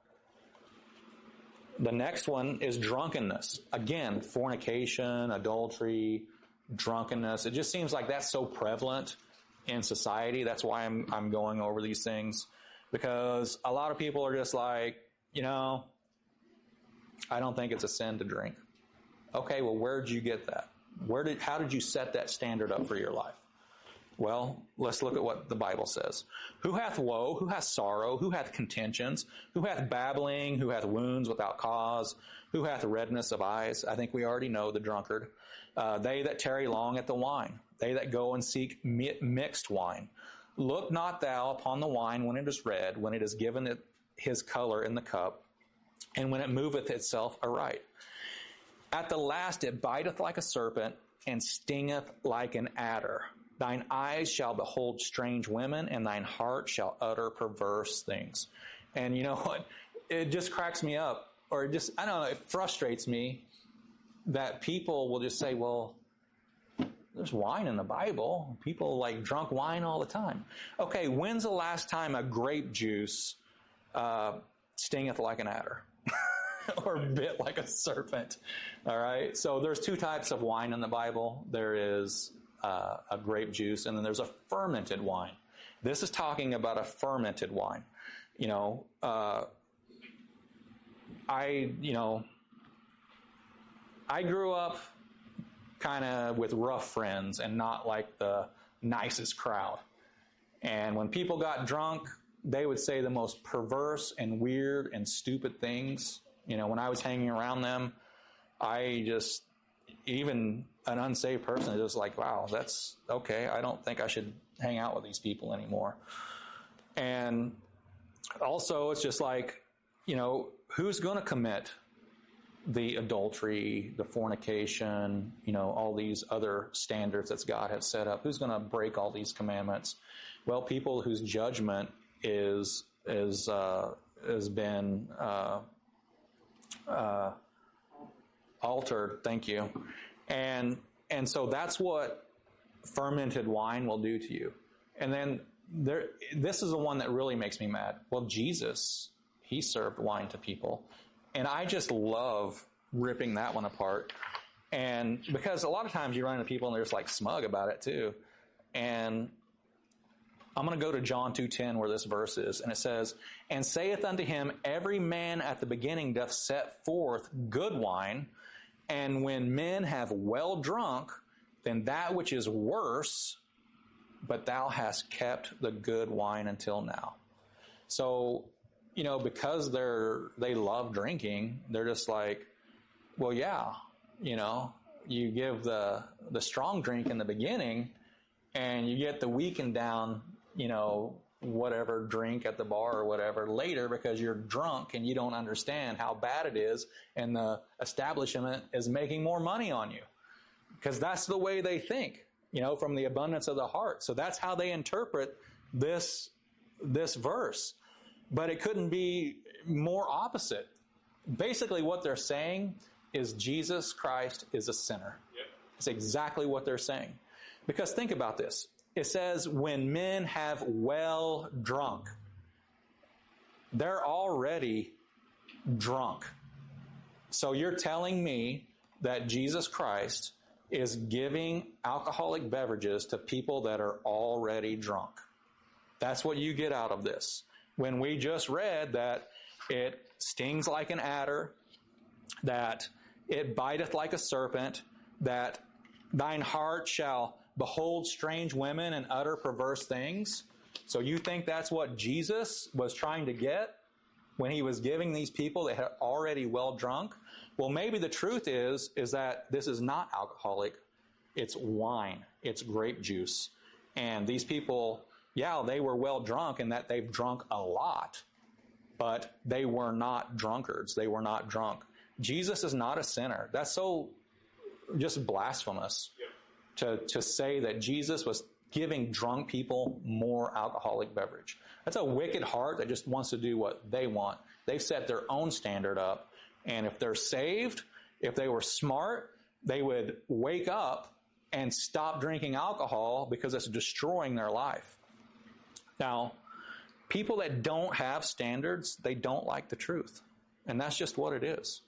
S2: The next one is drunkenness. Again, fornication, adultery, drunkenness. It just seems like that's so prevalent in society. That's why I'm I'm going over these things, because a lot of people are just like, you know, I don't think it's a sin to drink. Okay, well, where did you get that? Where did how did you set that standard up for your life? Well, let's look at what the Bible says. Who hath woe? Who hath sorrow? Who hath contentions? Who hath babbling? Who hath wounds without cause? Who hath redness of eyes? I think we already know the drunkard. Uh, they that tarry long at the wine. They that go and seek mi- mixed wine. Look not thou upon the wine when it is red, when it is given it his color in the cup, and when it moveth itself aright. At the last it biteth like a serpent, and stingeth like an adder. Thine eyes shall behold strange women, and thine heart shall utter perverse things. And you know what? It just cracks me up, or it just, I don't know, it frustrates me that people will just say, well, there's wine in the Bible. People like drunk wine all the time. Okay, when's the last time a grape juice uh, stingeth like an adder? Or bit like a serpent? All right, so there's two types of wine in the Bible. There is uh, a grape juice, and then there's a fermented wine. This is talking about a fermented wine. You know, uh, I, you know, I grew up kind of with rough friends and not like the nicest crowd. And when people got drunk, they would say the most perverse and weird and stupid things. You know, when I was hanging around them, I just, even an unsaved person is just like, wow, that's okay. I don't think I should hang out with these people anymore. And also, it's just like, you know, who's going to commit the adultery, the fornication, you know, all these other standards that God has set up? Who's going to break all these commandments? Well, people whose judgment is is uh, has been uh, uh, altered. Thank you. And and so that's what fermented wine will do to you. And then there, this is the one that really makes me mad. Well, Jesus, he served wine to people. And I just love ripping that one apart. And because a lot of times you run into people and they're just like smug about it too. And I'm going to go to John two ten where this verse is. And it says, and saith unto him, every man at the beginning doth set forth good wine. And when men have well drunk, then that which is worse, but thou hast kept the good wine until now. So, you know, because they're, they love drinking, they're just like, well, yeah, you know, you give the, the strong drink in the beginning and you get the weakened down, you know, whatever drink at the bar or whatever later because you're drunk and you don't understand how bad it is and the establishment is making more money on you because that's the way they think, you know, from the abundance of the heart. So that's how they interpret this this verse, but it couldn't be more opposite. Basically, what they're saying is Jesus Christ is a sinner. Yep. It's exactly what they're saying. Because think about this. It says, when men have well drunk, they're already drunk. So you're telling me that Jesus Christ is giving alcoholic beverages to people that are already drunk. That's what you get out of this. When we just read that it stings like an adder, that it biteth like a serpent, that thine heart shall behold strange women and utter perverse things. So you think that's what Jesus was trying to get when he was giving these people that had already well drunk? Well, maybe the truth is, is that this is not alcoholic. It's wine. It's grape juice. And these people, yeah, they were well drunk in that they've drunk a lot, but they were not drunkards. They were not drunk. Jesus is not a sinner. That's so just blasphemous to, to say that Jesus was giving drunk people more alcoholic beverage. That's a wicked heart that just wants to do what they want. They've set their own standard up. And if they're saved, if they were smart, they would wake up and stop drinking alcohol because it's destroying their life. Now, people that don't have standards, they don't like the truth. And that's just what it is.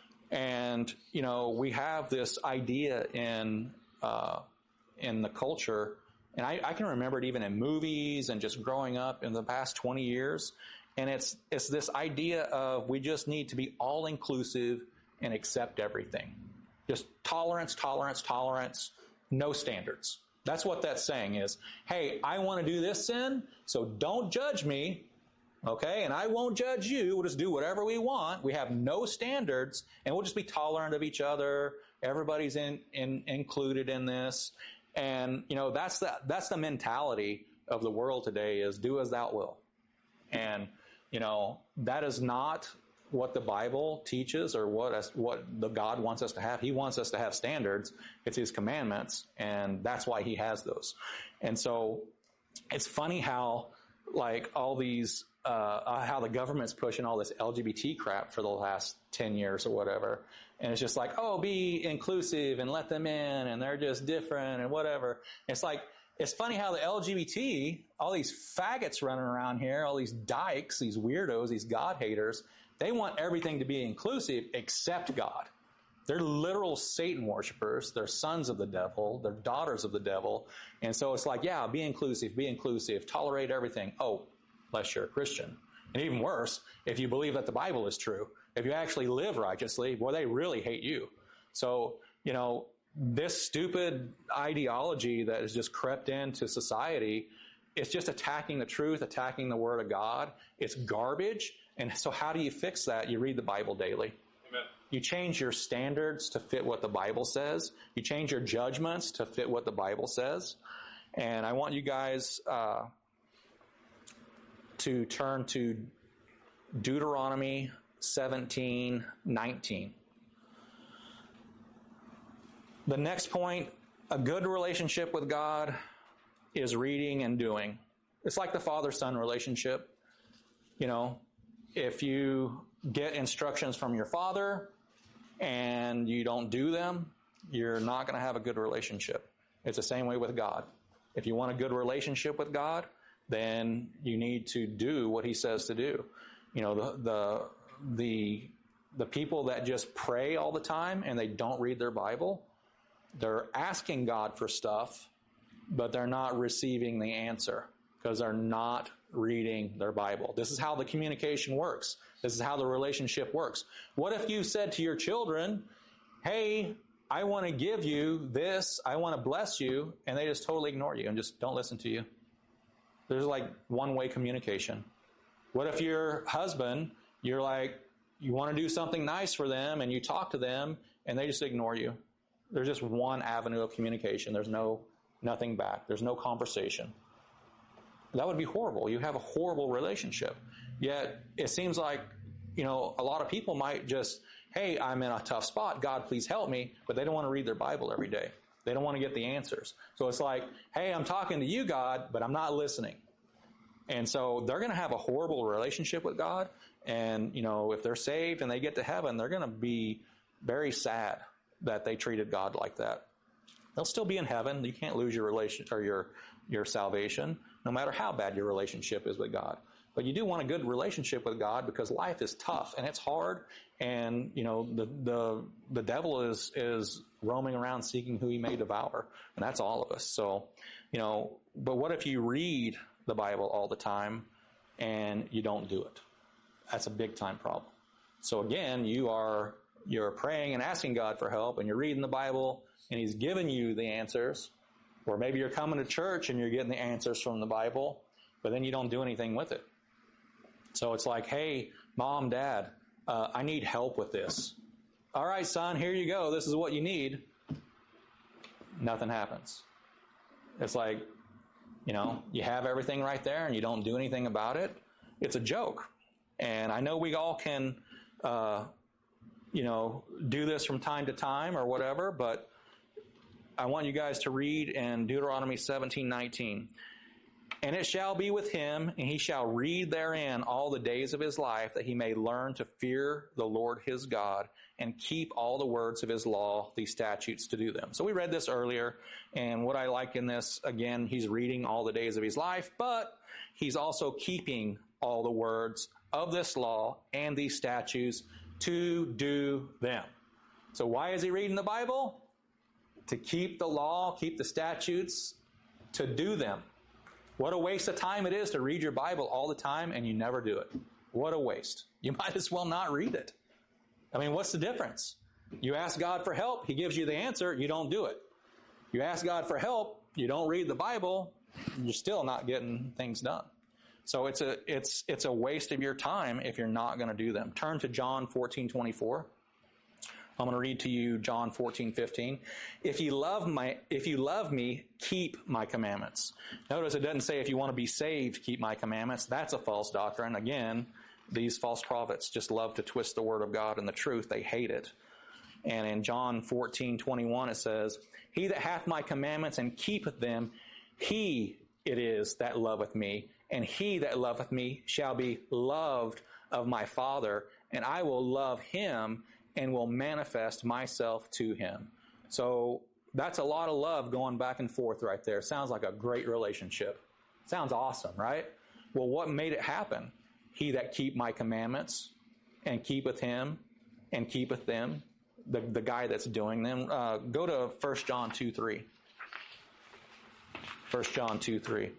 S2: And, you know, we have this idea in uh, in the culture, and I, I can remember it even in movies and just growing up in the past twenty years, and it's it's this idea of we just need to be all-inclusive and accept everything. Just tolerance, tolerance, tolerance, no standards. That's what that's saying is, hey, I want to do this sin, so don't judge me, okay? And I won't judge you. We'll just do whatever we want. We have no standards, and we'll just be tolerant of each other. Everybody's in, in, included in this. And, you know, that's the, that's the mentality of the world today is do as thou wilt. And, you know, that is not what the Bible teaches or what us, what the God wants us to have. He wants us to have standards. It's his commandments, and that's why he has those. And so it's funny how, like, all these, uh, how the government's pushing all this L G B T crap for the last ten years or whatever. And it's just like, oh, be inclusive and let them in, and they're just different and whatever. It's like, it's funny how the L G B T, all these faggots running around here, all these dykes, these weirdos, these God haters, they want everything to be inclusive except God. They're literal Satan worshipers. They're sons of the devil. They're daughters of the devil. And so it's like, yeah, be inclusive, be inclusive, tolerate everything. Oh, unless you're a Christian. And even worse, if you believe that the Bible is true, if you actually live righteously, boy, they really hate you. So, you know, this stupid ideology that has just crept into society, it's just attacking the truth, attacking the Word of God. It's garbage. And so how do you fix that? You read the Bible daily. Amen. You change your standards to fit what the Bible says. You change your judgments to fit what the Bible says. And I want you guys uh, to turn to Deuteronomy seventeen nineteen. The next point, a good relationship with God is reading and doing. It's like the father-son relationship. You know, if you get instructions from your father and you don't do them, you're not going to have a good relationship. It's the same way with God. If you want a good relationship with God, then you need to do what he says to do. You know, the the the the people that just pray all the time and they don't read their Bible, they're asking God for stuff, but they're not receiving the answer because they're not reading their Bible. This is how the communication works. This is how the relationship works. What if you said to your children, hey, I want to give you this, I want to bless you, and they just totally ignore you and just don't listen to you? There's like one-way communication. What if your husband, you're like, you want to do something nice for them and you talk to them and they just ignore you? There's just one avenue of communication. There's no, nothing back. There's no conversation. That would be horrible. You have a horrible relationship. Yet it seems like, you know, a lot of people might just, hey, I'm in a tough spot. God, please help me. But they don't want to read their Bible every day. They don't want to get the answers. So it's like, hey, I'm talking to you, God, but I'm not listening. And so they're going to have a horrible relationship with God. And, you know, if they're saved and they get to heaven, they're going to be very sad that they treated God like that. They'll still be in heaven. You can't lose your relation or your, your salvation, no matter how bad your relationship is with God. But you do want a good relationship with God because life is tough and it's hard. And, you know, the, the, the devil is, is roaming around seeking who he may devour. And that's all of us. So, you know, but what if you read the Bible all the time and you don't do it? That's a big time problem. So again, you are, you're praying and asking God for help, and you're reading the Bible and he's giving you the answers. Or maybe you're coming to church and you're getting the answers from the Bible, but then you don't do anything with it. So it's like, hey, mom, dad, uh, I need help with this. All right, son, here you go. This is what you need. Nothing happens. It's like, you know, you have everything right there and you don't do anything about it. It's a joke. And I know we all can, uh, you know, do this from time to time or whatever, but I want you guys to read in Deuteronomy seventeen nineteen. And it shall be with him, and he shall read therein all the days of his life, that he may learn to fear the Lord his God and keep all the words of his law, these statutes, to do them. So we read this earlier, and what I like in this, again, he's reading all the days of his life, but he's also keeping all the words of this law and these statutes to do them. So why is he reading the Bible? To keep the law, keep the statutes, to do them. What a waste of time it is to read your Bible all the time and you never do it. What a waste. You might as well not read it. I mean, what's the difference? You ask God for help, he gives you the answer, you don't do it. You ask God for help, you don't read the Bible, you're still not getting things done. So it's a it's it's a waste of your time if you're not going to do them. Turn to John fourteen twenty-four. I'm going to read to you John fourteen fifteen. If you love my, if you love me, keep my commandments. Notice it doesn't say if you want to be saved, keep my commandments. That's a false doctrine. Again, these false prophets just love to twist the word of God and the truth. They hate it. And in John fourteen twenty-one, it says, he that hath my commandments and keepeth them, he it is that loveth me. And he that loveth me shall be loved of my Father, and I will love him and will manifest myself to him. So that's a lot of love going back and forth right there. Sounds like a great relationship. Sounds awesome, right? Well, what made it happen? He that keep my commandments and keepeth him and keepeth them, the, the guy that's doing them. Uh, go to First John two three. First John two three.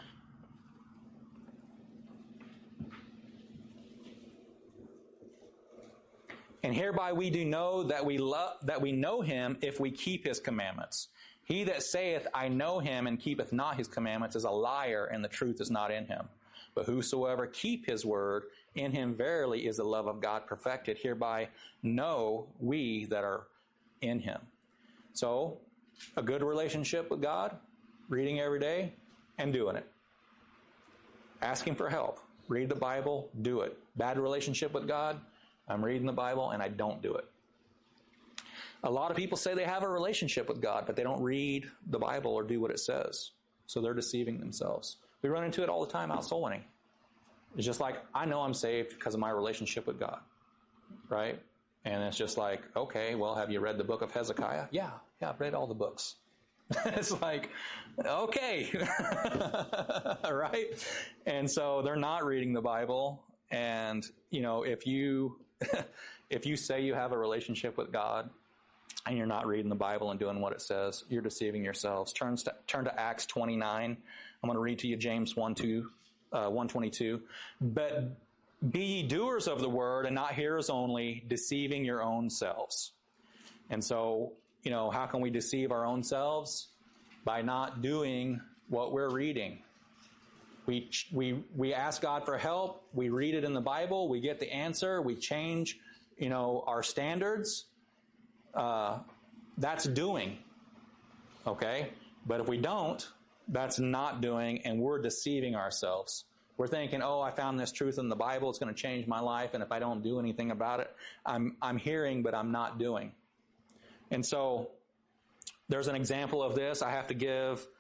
S2: And hereby we do know that we love, that we know him if we keep his commandments. He that saith, I know him, and keepeth not his commandments is a liar, and the truth is not in him. But whosoever keep his word, in him verily is the love of God perfected. Hereby know we that are in him. So, a good relationship with God, reading every day, and doing it. Asking for help. Read the Bible, do it. Bad relationship with God, I'm reading the Bible and I don't do it. A lot of people say they have a relationship with God, but they don't read the Bible or do what it says. So they're deceiving themselves. We run into it all the time out soul winning. It's just like, I know I'm saved because of my relationship with God, right? And it's just like, okay, well, have you read the book of Hezekiah? Yeah, yeah, I've read all the books. It's like, okay, right? And so they're not reading the Bible. And, you know, if you if you say you have a relationship with God and you're not reading the Bible and doing what it says, you're deceiving yourselves. Turn to, turn to Acts twenty-nine. I'm going to read to you James one two, uh, one twenty-two. But be ye doers of the word and not hearers only, deceiving your own selves. And so, you know, how can we deceive our own selves? By not doing what we're reading. We, we, we ask God for help. We read it in the Bible. We get the answer. We change, you know, our standards. Uh, that's doing. Okay? But if we don't, that's not doing, and we're deceiving ourselves. We're thinking, oh, I found this truth in the Bible. It's going to change my life. And if I don't do anything about it, I'm, I'm hearing, but I'm not doing. And so there's an example of this. I have to give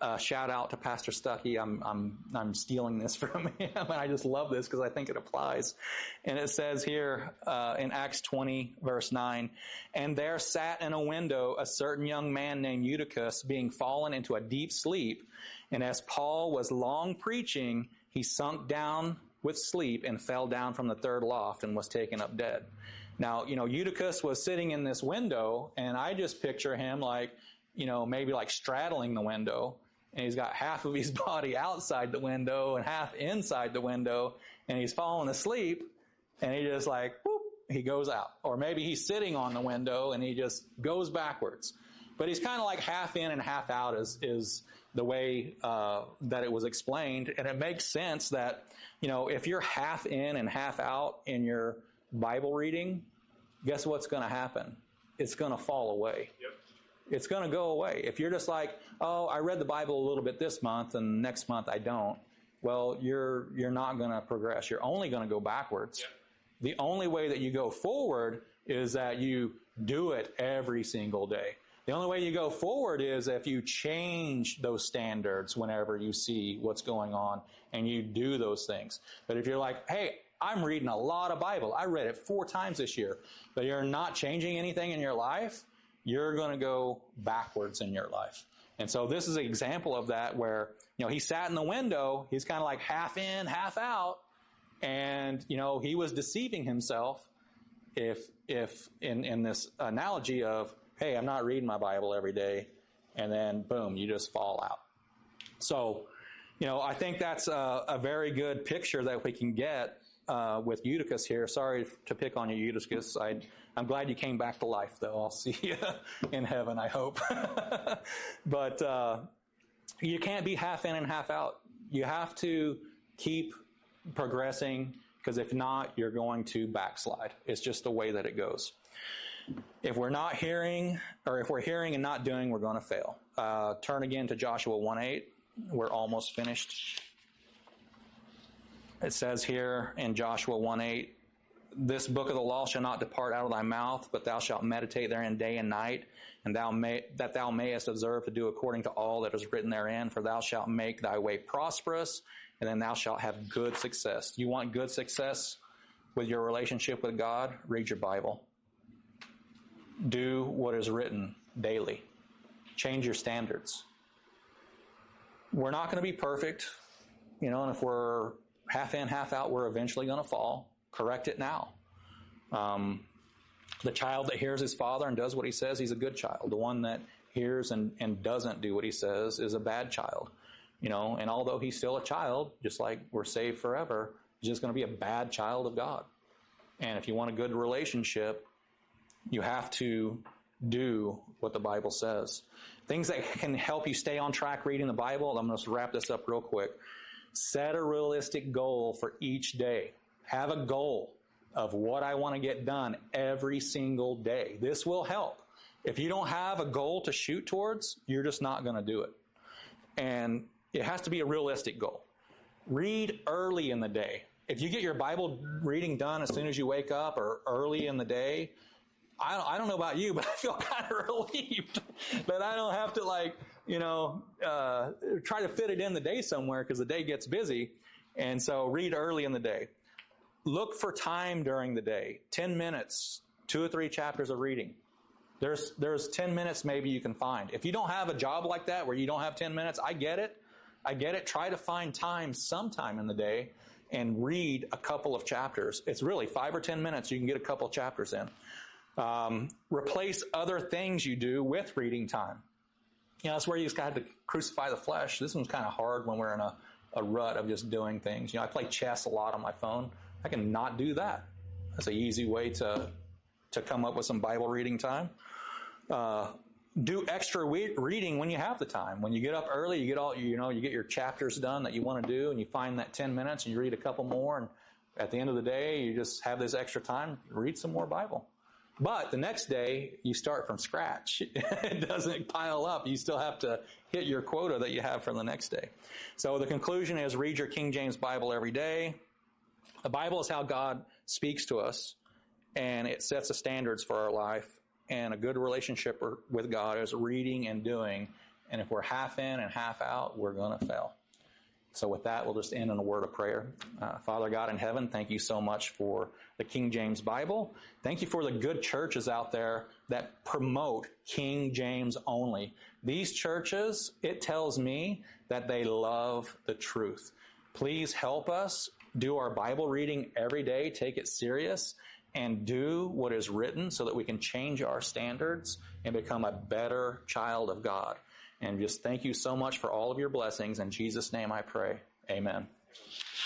S2: uh, shout out to Pastor Stuckey. I'm, I'm, I'm stealing this from him, and I just love this because I think it applies. And it says here, uh, in Acts twenty, verse nine, and there sat in a window a certain young man named Eutychus, being fallen into a deep sleep. And as Paul was long preaching, he sunk down with sleep and fell down from the third loft and was taken up dead. Now, you know, Eutychus was sitting in this window, and I just picture him like, you know, maybe like straddling the window, and he's got half of his body outside the window and half inside the window, and he's falling asleep, and he just like, whoop, he goes out. Or maybe he's sitting on the window and he just goes backwards. But he's kind of like half in and half out is, is the way uh, that it was explained. And it makes sense that, you know, if you're half in and half out in your Bible reading, guess what's going to happen? It's going to fall away. Yep. It's going to go away. If you're just like, oh, I read the Bible a little bit this month and next month I don't, well, you're you're not going to progress. You're only going to go backwards. Yep. The only way that you go forward is that you do it every single day. The only way you go forward is if you change those standards whenever you see what's going on and you do those things. But if you're like, hey, I'm reading a lot of Bible. I read it four times this year, but you're not changing anything in your life, you're going to go backwards in your life. And so this is an example of that where, you know, he sat in the window, he's kind of like half in, half out, and, you know, he was deceiving himself if, if in, in this analogy of, hey, I'm not reading my Bible every day, and then boom, you just fall out. So, you know, I think that's a, a very good picture that we can get uh, with Eutychus here. Sorry to pick on you, Eutychus. I, I'm glad you came back to life, though. I'll see you in heaven, I hope. But uh, you can't be half in and half out. You have to keep progressing, because if not, you're going to backslide. It's just the way that it goes. If we're not hearing, or if we're hearing and not doing, we're going to fail. Uh, turn again to Joshua one eight. We're almost finished. It says here in Joshua one eight, this book of the law shall not depart out of thy mouth, but thou shalt meditate therein day and night, and thou may, that thou mayest observe to do according to all that is written therein, for thou shalt make thy way prosperous, and then thou shalt have good success. You want good success with your relationship with God? Read your Bible. Do what is written daily. Change your standards. We're not going to be perfect, you know, and if we're half in, half out, we're eventually going to fall. Correct it now. Um, the child that hears his father and does what he says, he's a good child. The one that hears and, and doesn't do what he says is a bad child. You know, and although he's still a child, just like we're saved forever, he's just going to be a bad child of God. And if you want a good relationship, you have to do what the Bible says. Things that can help you stay on track reading the Bible, I'm going to wrap this up real quick. Set a realistic goal for each day. Have a goal of what I want to get done every single day. This will help. If you don't have a goal to shoot towards, you're just not going to do it. And it has to be a realistic goal. Read early in the day. If you get your Bible reading done as soon as you wake up or early in the day, I don't, I don't know about you, but I feel kind of relieved that I don't have to, like, you know, uh, try to fit it in the day somewhere because the day gets busy. And so read early in the day. Look for time during the day. Ten minutes, two or three chapters of reading. There's, there's ten minutes maybe you can find. If you don't have a job like that where you don't have ten minutes, I get it. I get it. Try to find time sometime in the day and read a couple of chapters. It's really five or ten minutes. You can get a couple of chapters in. Um, replace other things you do with reading time. You know, that's where you just got to crucify the flesh. This one's kind of hard when we're in a, a rut of just doing things. You know, I play chess a lot on my phone. I can not do that. That's an easy way to to come up with some Bible reading time. Uh, do extra we- reading when you have the time. When you get up early, you get all you know, you get your chapters done that you want to do, and you find that ten minutes, and you read a couple more, and at the end of the day, you just have this extra time, read some more Bible. But the next day, you start from scratch. It doesn't pile up. You still have to hit your quota that you have for the next day. So the conclusion is read your King James Bible every day. The Bible is how God speaks to us, and it sets the standards for our life. And a good relationship with God is reading and doing And if we're half in and half out, we're going to fail. So with that, we'll just end in a word of prayer. Uh, Father God in heaven, thank you so much for the King James Bible. Thank you for the good churches out there that promote King James only. These churches, it tells me that they love the truth. Please help us do our Bible reading every day, take it serious, and do what is written so that we can change our standards and become a better child of God. And just thank you so much for all of your blessings. In Jesus' name I pray. Amen.